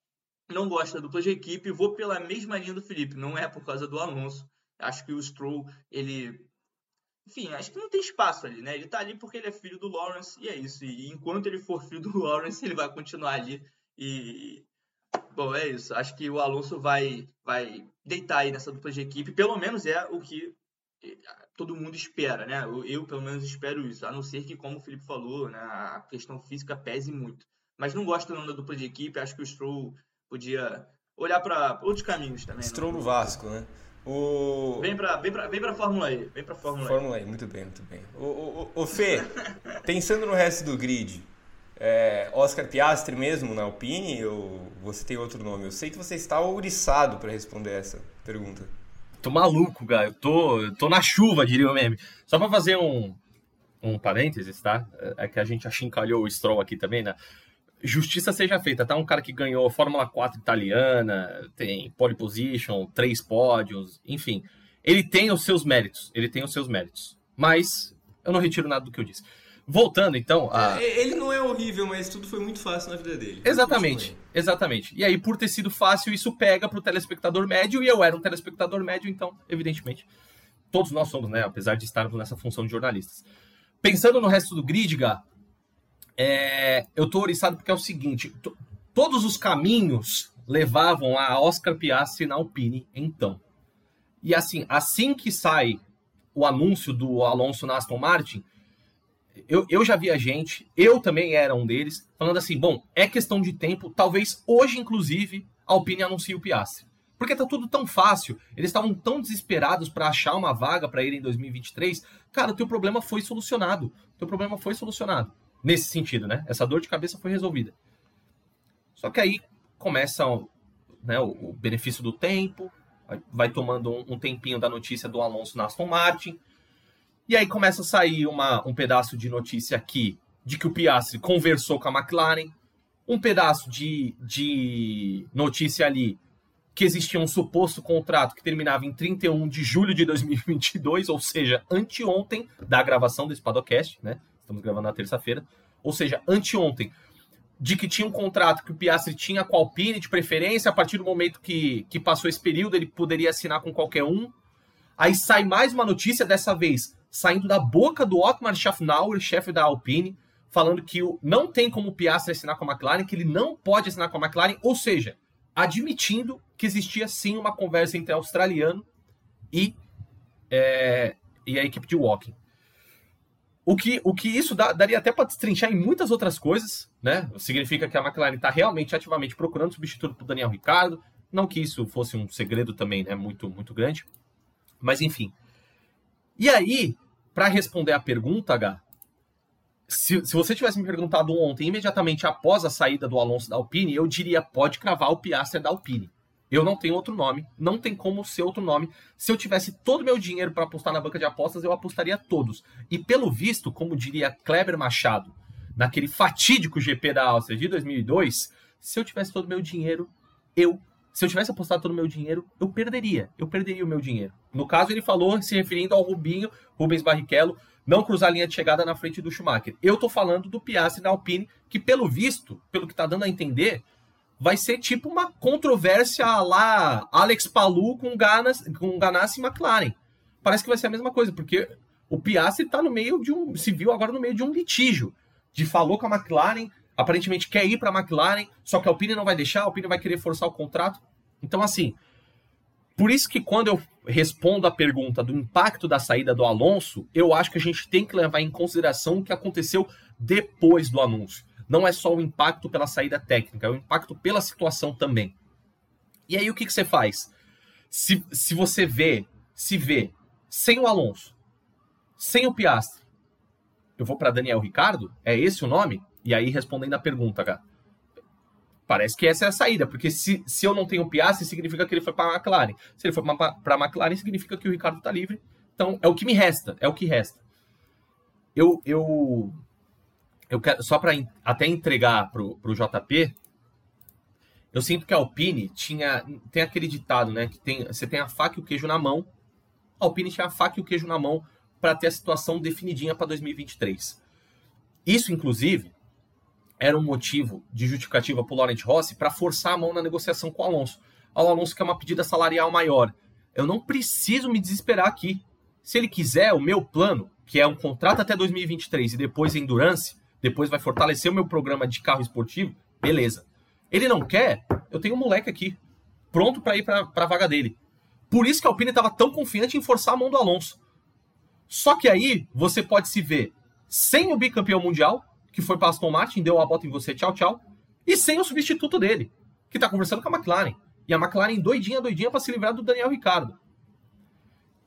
não gosto da dupla de equipe, vou pela mesma linha do Felipe, não é por causa do Alonso. Acho que o Stroll, ele... Enfim, acho que não tem espaço ali, né? Ele tá ali porque ele é filho do Lawrence e é isso. E enquanto ele for filho do Lawrence, ele vai continuar ali. E... Bom, é isso. Acho que o Alonso vai, vai deitar aí nessa dupla de equipe. Pelo menos é o que todo mundo espera, né? Eu, eu pelo menos, espero isso. A não ser que, como o Felipe falou, né, a questão física pese muito. Mas não gosto não da dupla de equipe. Acho que o Stroll podia olhar para outros caminhos também. Stroll no Vasco, né? O... Vem pra, vem, pra, vem pra Fórmula E. Vem pra Fórmula, Fórmula E. E, muito bem, muito bem. O, o, o Fê, pensando no resto do grid, é, Oscar Piastri mesmo na Alpine ou você tem outro nome? Eu sei que você está ouriçado para responder essa pergunta. Tô maluco, cara. Eu tô, eu tô na chuva, diria o meme. Só pra fazer um, um parênteses, tá? É que a gente achincalhou o Stroll aqui também, né? Justiça seja feita, tá? Um cara que ganhou Fórmula quatro italiana, tem pole position, três pódios, enfim. Ele tem os seus méritos, ele tem os seus méritos. Mas eu não retiro nada do que eu disse. Voltando, então... A... Ele não é horrível, mas tudo foi muito fácil na vida dele. Exatamente, exatamente. E aí, por ter sido fácil, isso pega pro telespectador médio, e eu era um telespectador médio, então, evidentemente, todos nós somos, né? Apesar de estarmos nessa função de jornalistas. Pensando no resto do grid, Gá, é... eu tô oriçado porque é o seguinte, t- todos os caminhos levavam a Oscar Piastri na Alpine, então. E assim, assim que sai o anúncio do Alonso na Aston Martin, Eu, eu já vi a gente, eu também era um deles, falando assim, bom, é questão de tempo, talvez hoje, inclusive, a Alpine anuncie o Piastri. Porque tá tudo tão fácil, eles estavam tão desesperados para achar uma vaga para ir em dois mil e vinte e três, cara, o teu problema foi solucionado, o teu problema foi solucionado. Nesse sentido, né? Essa dor de cabeça foi resolvida. Só que aí começa, né, o, o benefício do tempo, vai, vai tomando um, um tempinho da notícia do Alonso na Aston Martin. E aí começa a sair uma, um pedaço de notícia aqui de que o Piastri conversou com a McLaren, um pedaço de, de notícia ali que existia um suposto contrato que terminava em trinta e um de julho de dois mil e vinte e dois, ou seja, anteontem da gravação desse Padocast, né? Estamos gravando na terça-feira, ou seja, anteontem, de que tinha um contrato que o Piastri tinha com a Alpine de preferência, a partir do momento que, que passou esse período ele poderia assinar com qualquer um. Aí sai mais uma notícia, dessa vez saindo da boca do Otmar Szafnauer, chefe da Alpine, falando que não tem como o Piastri assinar com a McLaren, que ele não pode assinar com a McLaren, ou seja, admitindo que existia sim uma conversa entre australiano e, é, e a equipe de Woking. O que, o que isso dá, daria até para destrinchar em muitas outras coisas, né? Significa que a McLaren está realmente ativamente procurando substituto para o Daniel Ricciardo, não que isso fosse um segredo também, né, muito, muito grande, mas enfim. E aí, para responder a pergunta, H, se, se você tivesse me perguntado ontem, imediatamente após a saída do Alonso da Alpine, eu diria, pode cravar o Piastri da Alpine. Eu não tenho outro nome, não tem como ser outro nome. Se eu tivesse todo o meu dinheiro para apostar na banca de apostas, eu apostaria todos. E pelo visto, como diria Kleber Machado, naquele fatídico G P da Áustria de dois mil e dois, se eu tivesse todo o meu dinheiro, eu Se eu tivesse apostado todo o meu dinheiro, eu perderia. Eu perderia o meu dinheiro. No caso, ele falou, se referindo ao Rubinho, Rubens Barrichello, não cruzar a linha de chegada na frente do Schumacher. Eu tô falando do Piastri na Alpine, que pelo visto, pelo que tá dando a entender, vai ser tipo uma controvérsia lá Alex Palou com Ganassi, com Ganassi e McLaren. Parece que vai ser a mesma coisa, porque o Piastri tá no meio de um... se viu agora no meio de um litígio. De falou com a McLaren... aparentemente quer ir para a McLaren, só que a Alpine não vai deixar, a Alpine vai querer forçar o contrato. Então, assim, por isso que quando eu respondo a pergunta do impacto da saída do Alonso, eu acho que a gente tem que levar em consideração o que aconteceu depois do anúncio. Não é só o impacto pela saída técnica, é o impacto pela situação também. E aí o que, que você faz? Se, se você vê, se vê sem o Alonso, sem o Piastri, eu vou para Daniel Ricciardo? É esse o nome? E aí, respondendo a pergunta, cara, parece que essa é a saída, porque se, se eu não tenho o Piastri, significa que ele foi para a McLaren. Se ele foi para a McLaren, significa que o Ricciardo está livre. Então, é o que me resta, é o que resta. Eu, eu, eu quero, só para até entregar para o J P, eu sinto que a Alpine tinha, tem aquele ditado, né, que tem, você tem a faca e o queijo na mão, a Alpine tinha a faca e o queijo na mão para ter a situação definidinha para dois mil e vinte e três. Isso, inclusive, era um motivo de justificativa para o Laurent Rossi para forçar a mão na negociação com o Alonso. O Alonso quer uma pedida salarial maior. Eu não preciso me desesperar aqui. Se ele quiser, o meu plano, que é um contrato até dois mil e vinte e três e depois endurance, depois vai fortalecer o meu programa de carro esportivo, beleza. Ele não quer, eu tenho um moleque aqui, pronto para ir para a vaga dele. Por isso que a Alpine estava tão confiante em forçar a mão do Alonso. Só que aí você pode se ver sem o bicampeão mundial, que foi para Aston Martin, deu a bota em você, tchau, tchau, e sem o substituto dele, que está conversando com a McLaren. E a McLaren doidinha, doidinha para se livrar do Daniel Ricciardo.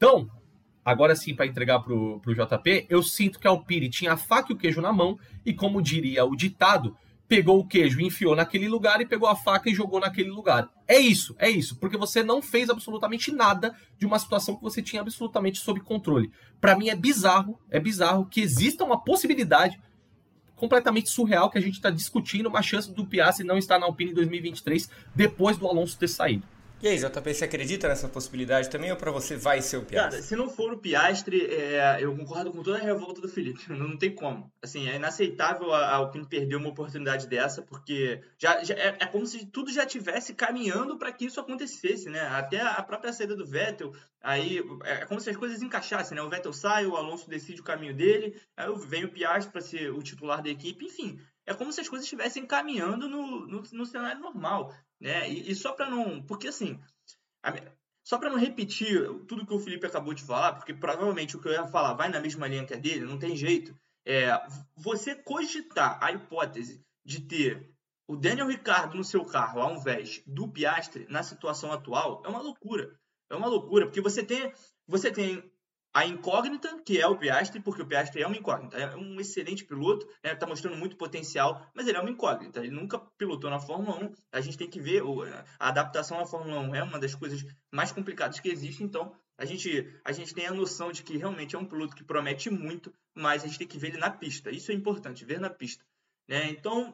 Então, agora sim, para entregar para o J P, eu sinto que a Alpine tinha a faca e o queijo na mão e, como diria o ditado, pegou o queijo, enfiou naquele lugar e pegou a faca e jogou naquele lugar. É isso, é isso, porque você não fez absolutamente nada de uma situação que você tinha absolutamente sob controle. Para mim é bizarro, é bizarro que exista uma possibilidade completamente surreal que a gente está discutindo uma chance do Piastri não estar na Alpine em dois mil e vinte e três depois do Alonso ter saído. E aí, J P, você acredita nessa possibilidade também ou para você vai ser o Piastri? Cara, se não for o Piastri, é, eu concordo com toda a revolta do Felipe. Não, não tem como. Assim, é inaceitável a, a Alpine perder uma oportunidade dessa, porque já, já é, é como se tudo já estivesse caminhando para que isso acontecesse, né? Até a própria saída do Vettel, aí é como se as coisas encaixassem, né? O Vettel sai, o Alonso decide o caminho dele, aí vem o Piastri para ser o titular da equipe, enfim. É como se as coisas estivessem caminhando no, no, no cenário normal, né? E, e só para não... Porque, assim... Só para não repetir tudo que o Felipe acabou de falar, porque provavelmente o que eu ia falar vai na mesma linha que a dele, não tem jeito. É, você cogitar a hipótese de ter o Daniel Ricciardo no seu carro ao invés do Piastri na situação atual é uma loucura. É uma loucura, porque você tem, você tem a incógnita, que é o Piastri, porque o Piastri é uma incógnita, é um excelente piloto, está né, mostrando muito potencial, mas ele é uma incógnita, ele nunca pilotou na Fórmula um, a gente tem que ver, a adaptação à Fórmula um é uma das coisas mais complicadas que existe, então a gente, a gente tem a noção de que realmente é um piloto que promete muito, mas a gente tem que ver ele na pista, isso é importante, ver na pista. Né? Então,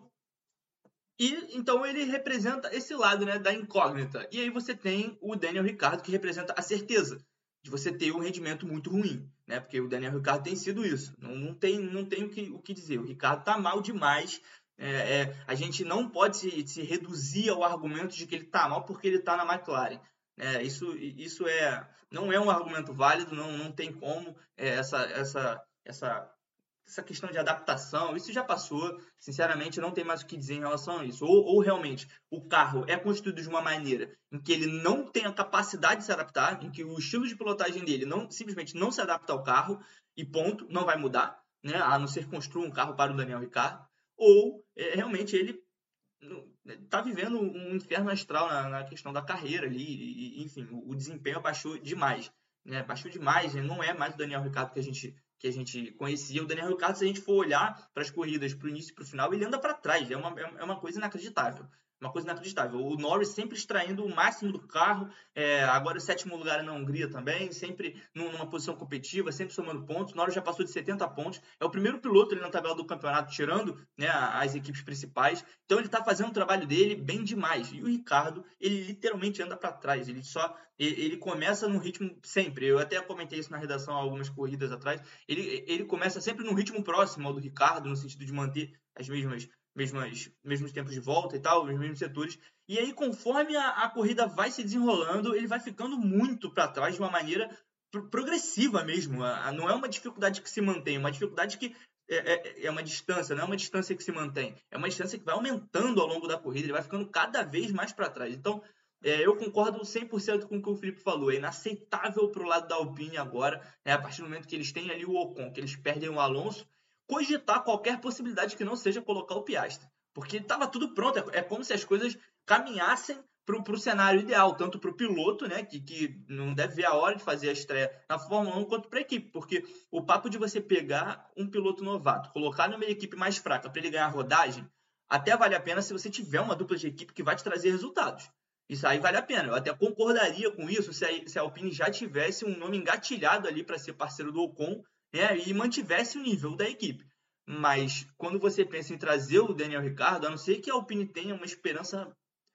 e, então ele representa esse lado né, da incógnita, e aí você tem o Daniel Ricciardo, que representa a certeza de você ter um rendimento muito ruim, né? Porque o Daniel Ricciardo tem sido isso. Não, não tem, não tem o, que, o que dizer. O Ricciardo tá mal demais. É, é, a gente não pode se, se reduzir ao argumento de que ele tá mal porque ele tá na McLaren. É, isso, isso é, não é um argumento válido. Não, não tem como é, essa, essa, essa, essa questão de adaptação. Isso já passou. Sinceramente, não tem mais o que dizer em relação a isso. Ou, ou realmente o carro é construído de uma maneira em que ele não tem a capacidade de se adaptar, em que o estilo de pilotagem dele não, simplesmente não se adapta ao carro e ponto, não vai mudar, né? A não ser que construa um carro para o Daniel Ricciardo, ou é, realmente ele está vivendo um inferno astral na, na questão da carreira ali, e, enfim, o, o desempenho baixou demais, né? Baixou demais, né? Não é mais o Daniel Ricciardo que a gente que a gente conhecia. O Daniel Ricciardo, se a gente for olhar para as corridas, para o início e para o final, ele anda para trás. É uma, é uma coisa inacreditável. Uma coisa inacreditável. O Norris sempre extraindo o máximo do carro, é, agora o sétimo lugar na Hungria também, sempre numa posição competitiva, sempre somando pontos. O Norris já passou de setenta pontos. É o primeiro piloto ali na tabela do campeonato, tirando né, as equipes principais. Então ele está fazendo o trabalho dele bem demais. E o Ricciardo, ele literalmente anda para trás. Ele só ele, ele começa num ritmo sempre. Eu até comentei isso na redação há algumas corridas atrás. Ele, ele começa sempre num ritmo próximo ao do Ricciardo, no sentido de manter as mesmas Mesmas, mesmos tempos de volta e tal, os mesmos setores. E aí, conforme a, a corrida vai se desenrolando, ele vai ficando muito para trás de uma maneira pro, progressiva mesmo. A, a, não é uma dificuldade que se mantém, é uma dificuldade que é, é, é uma distância, não é uma distância que se mantém. É uma distância que vai aumentando ao longo da corrida, ele vai ficando cada vez mais para trás. Então, é, eu concordo cem por cento com o que o Felipe falou. É inaceitável para o lado da Alpine agora, né, a partir do momento que eles têm ali o Ocon, que eles perdem o Alonso, cogitar qualquer possibilidade que não seja colocar o Piastri. Porque estava tudo pronto. É como se as coisas caminhassem para o cenário ideal, tanto para o piloto, né, que, que não deve ver a hora de fazer a estreia na Fórmula um, quanto para a equipe. Porque o papo de você pegar um piloto novato, colocar numa equipe mais fraca para ele ganhar rodagem, até vale a pena se você tiver uma dupla de equipe que vai te trazer resultados. Isso aí vale a pena. Eu até concordaria com isso se a, se a Alpine já tivesse um nome engatilhado ali para ser parceiro do Ocon, né, e mantivesse o nível da equipe. Mas quando você pensa em trazer o Daniel Ricciardo, a não ser que a Alpine tenha uma esperança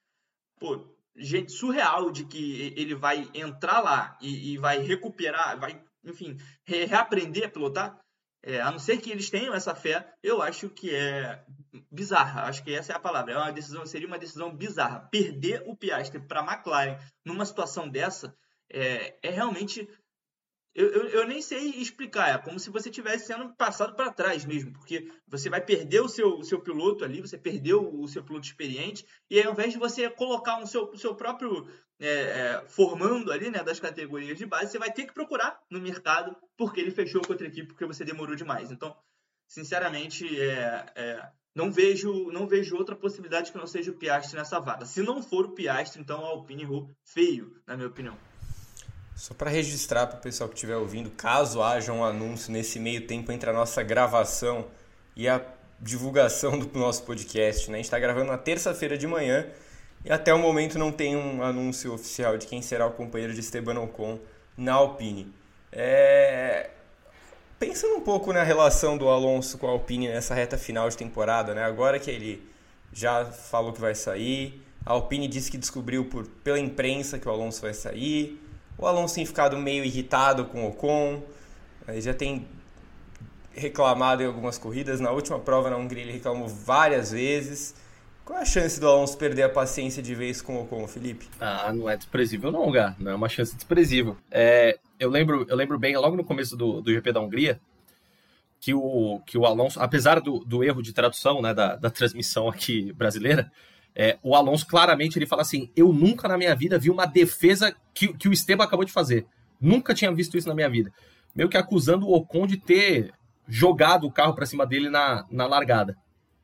pô, gente, surreal de que ele vai entrar lá e, e vai recuperar, vai, enfim, re reaprender a pilotar, é, a não ser que eles tenham essa fé, eu acho que é bizarra. Acho que essa é a palavra. É uma decisão, seria uma decisão bizarra. Perder o Piastri para a McLaren numa situação dessa é, é realmente... Eu, eu, eu nem sei explicar, é como se você estivesse sendo passado para trás mesmo, porque você vai perder o seu, o seu piloto ali, você perdeu o seu piloto experiente, e aí, ao invés de você colocar o seu, o seu próprio é, é, formando ali, né, das categorias de base, você vai ter que procurar no mercado, porque ele fechou com outra equipe, porque você demorou demais. Então, sinceramente, é, é, não, vejo, não vejo outra possibilidade que não seja o Piastri nessa vaga. Se não for o Piastri, então a Alpine errou feio, na minha opinião. Só para registrar para o pessoal que estiver ouvindo, caso haja um anúncio nesse meio tempo entre a nossa gravação e a divulgação do nosso podcast, né? A gente está gravando na terça-feira de manhã e até o momento não tem um anúncio oficial de quem será o companheiro de Esteban Ocon na Alpine. É... Pensando um pouco na relação do Alonso com a Alpine nessa reta final de temporada, né? Agora que ele já falou que vai sair, a Alpine disse que descobriu por, pela imprensa que o Alonso vai sair. O Alonso tem ficado meio irritado com o Ocon, ele já tem reclamado em algumas corridas. Na última prova na Hungria ele reclamou várias vezes. Qual é a chance do Alonso perder a paciência de vez com o Ocon, Felipe? Ah, não é desprezível não, Gá. Não é uma chance desprezível. É, eu, lembro, eu lembro bem, logo no começo do, do G P da Hungria, que o, que o Alonso, apesar do, do erro de tradução, né, da, da transmissão aqui brasileira, É, o Alonso claramente ele fala assim: eu nunca na minha vida vi uma defesa que, que o Esteban acabou de fazer. Nunca tinha visto isso na minha vida. Meio que acusando o Ocon de ter jogado o carro para cima dele na, na largada.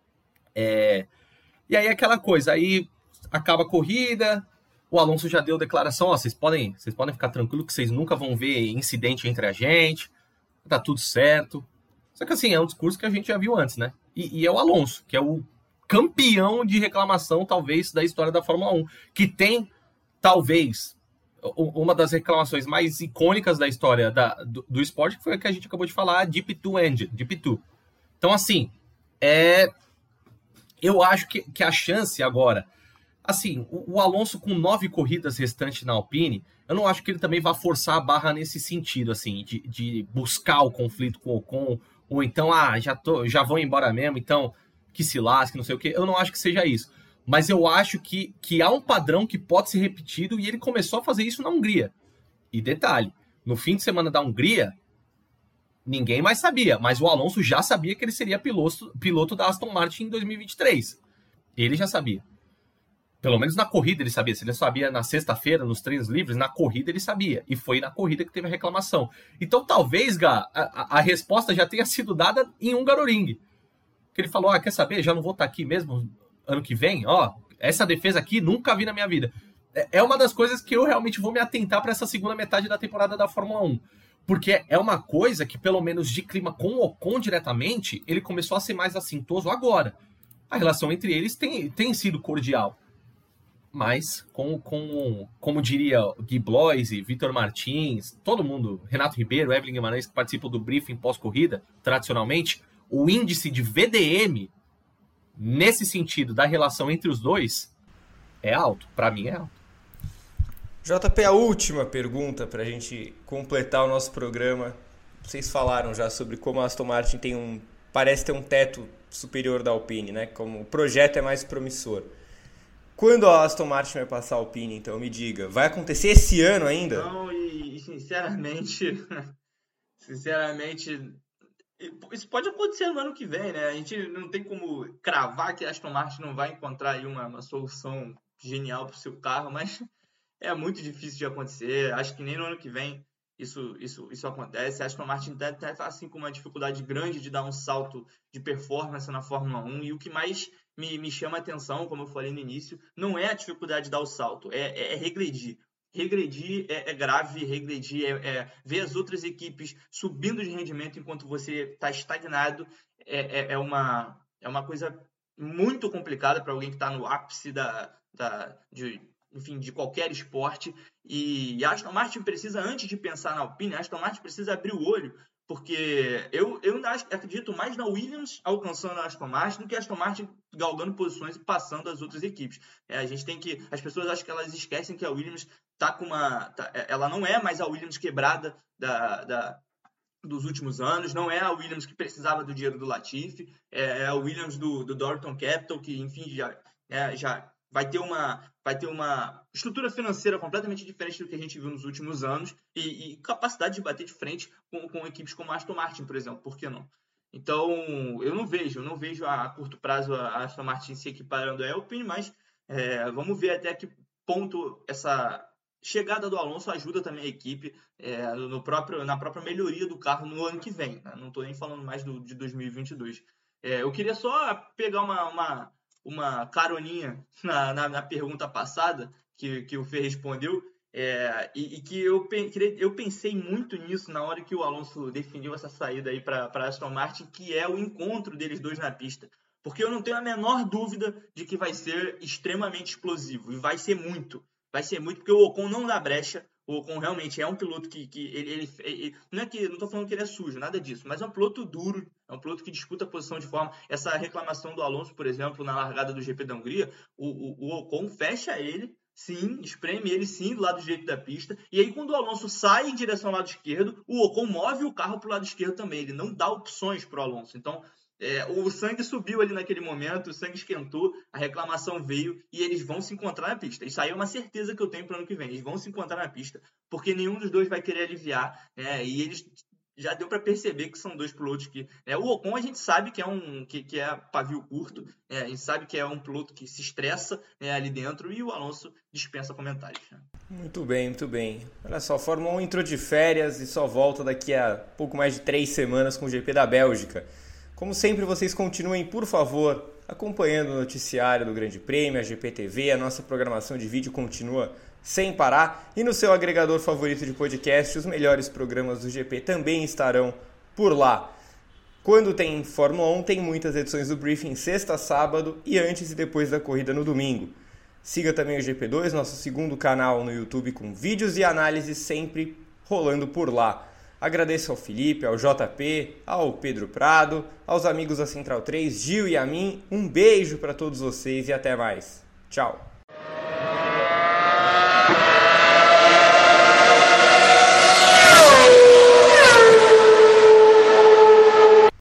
É, e aí aquela coisa, aí acaba a corrida, o Alonso já deu declaração: ó, vocês podem, vocês podem ficar tranquilos que vocês nunca vão ver incidente entre a gente, tá tudo certo. Só que assim, é um discurso que a gente já viu antes, né? E, e é o Alonso, que é o campeão de reclamação, talvez, da história da Fórmula um, que tem, talvez, uma das reclamações mais icônicas da história da, do, do esporte, que foi a que a gente acabou de falar, Deep two Engine, Deep two. Então, assim, é, eu acho que, que a chance agora, assim, o, o Alonso com nove corridas restantes na Alpine, eu não acho que ele também vai forçar a barra nesse sentido, assim, de, de buscar o conflito com o Ocon, ou então, ah, já, tô, já vou embora mesmo, então que se lasque, não sei o que. Eu não acho que seja isso. Mas eu acho que, que há um padrão que pode ser repetido e ele começou a fazer isso na Hungria. E detalhe, no fim de semana da Hungria, ninguém mais sabia, mas o Alonso já sabia que ele seria piloto, piloto da Aston Martin em dois mil e vinte e três. Ele já sabia. Pelo menos na corrida ele sabia. Se ele sabia na sexta-feira, nos treinos livres, na corrida ele sabia. E foi na corrida que teve a reclamação. Então talvez, Gá, a, a resposta já tenha sido dada em Hungaroring. Que ele falou: ah, quer saber, já não vou estar aqui mesmo ano que vem, ó, essa defesa aqui nunca vi na minha vida. É uma das coisas que eu realmente vou me atentar para essa segunda metade da temporada da Fórmula um, porque é uma coisa que, pelo menos de clima com o Ocon diretamente, ele começou a ser mais assintoso agora. A relação entre eles tem, tem sido cordial, mas com, com, como diria Gui Bloise, Vitor Martins, todo mundo, Renato Ribeiro, Evelyn Guimarães, que participam do briefing pós-corrida, tradicionalmente, o índice de V D M, nesse sentido da relação entre os dois, é alto. Para mim é alto. J P, a última pergunta para a gente completar o nosso programa. Vocês falaram já sobre como a Aston Martin tem um, parece ter um teto superior da Alpine, né? Como o projeto é mais promissor. Quando a Aston Martin vai passar a Alpine, então, me diga, vai acontecer esse ano ainda? Não, e, e sinceramente, sinceramente... Isso pode acontecer no ano que vem, né? A gente não tem como cravar que a Aston Martin não vai encontrar aí uma, uma solução genial para o seu carro, mas é muito difícil de acontecer. Acho que nem no ano que vem isso, isso, isso acontece. A Aston Martin está assim, com uma dificuldade grande de dar um salto de performance na Fórmula um, e o que mais me, me chama a atenção, como eu falei no início, não é a dificuldade de dar o salto, é, é, é regredir. Regredir é, é grave, regredir é, é ver as outras equipes subindo de rendimento enquanto você está estagnado, é, é, é, uma, é uma coisa muito complicada para alguém que está no ápice da, da, de, enfim, de qualquer esporte. E a Aston Martin precisa, antes de pensar na Alpine, a Aston Martin precisa abrir o olho, porque eu, eu ainda acredito mais na Williams alcançando a Aston Martin do que a Aston Martin galgando posições e passando as outras equipes. É, a gente tem que, as pessoas acham que elas esquecem que a Williams tá com uma, tá, ela não é mais a Williams quebrada da, da, dos últimos anos, não é a Williams que precisava do dinheiro do Latifi, é, é a Williams do, do Dorilton Capital, que enfim já, é, já vai ter uma vai ter uma estrutura financeira completamente diferente do que a gente viu nos últimos anos e, e capacidade de bater de frente com, com equipes como a Aston Martin, por exemplo, por que não? Então, eu não vejo, eu não vejo a, a curto prazo a Aston Martin se equiparando à Alpine, mas é, vamos ver até que ponto essa chegada do Alonso ajuda também a equipe é, no próprio, na própria melhoria do carro no ano que vem, né? Não estou nem falando mais do, de dois mil e vinte e dois. É, eu queria só pegar uma... uma uma caroninha na, na, na pergunta passada que, que o Fê respondeu, É, e, e que eu, eu pensei muito nisso na hora que o Alonso definiu essa saída aí para Aston Martin, que é o encontro deles dois na pista. Porque eu não tenho a menor dúvida de que vai ser extremamente explosivo. E vai ser muito. Vai ser muito, porque o Ocon não dá brecha. O Ocon realmente é um piloto que, que ele, ele, ele... Não é que não estou falando que ele é sujo, nada disso. Mas é um piloto duro. É um piloto que disputa a posição de forma... Essa reclamação do Alonso, por exemplo, na largada do G P da Hungria, o, o, o Ocon fecha ele, sim, espreme ele sim do lado direito da pista. E aí, quando o Alonso sai em direção ao lado esquerdo, o Ocon move o carro para o lado esquerdo também. Ele não dá opções para o Alonso. Então... É, o sangue subiu ali naquele momento, o sangue esquentou, a reclamação veio e eles vão se encontrar na pista. Isso aí é uma certeza que eu tenho para o ano que vem. Eles vão se encontrar na pista, porque nenhum dos dois vai querer aliviar, né? E eles já deu para perceber que são dois pilotos que... Né? O Ocon a gente sabe que é um que, que é pavio curto, né? A gente sabe que é um piloto que se estressa, né, ali dentro, e o Alonso dispensa comentários. Né? Muito bem, muito bem. Olha só, a Fórmula um entrou de férias e só volta daqui a pouco mais de três semanas com o G P da Bélgica. Como sempre, vocês continuem, por favor, acompanhando o noticiário do Grande Prêmio, a G P T V, a nossa programação de vídeo continua sem parar. E no seu agregador favorito de podcast, os melhores programas do G P também estarão por lá. Quando tem Fórmula um, tem muitas edições do Briefing sexta, sábado e antes e depois da corrida no domingo. Siga também o G P dois, nosso segundo canal no YouTube, com vídeos e análises sempre rolando por lá. Agradeço ao Felipe, ao J P, ao Pedro Prado, aos amigos da Central três, Gil e a mim. Um beijo para todos vocês e até mais. Tchau!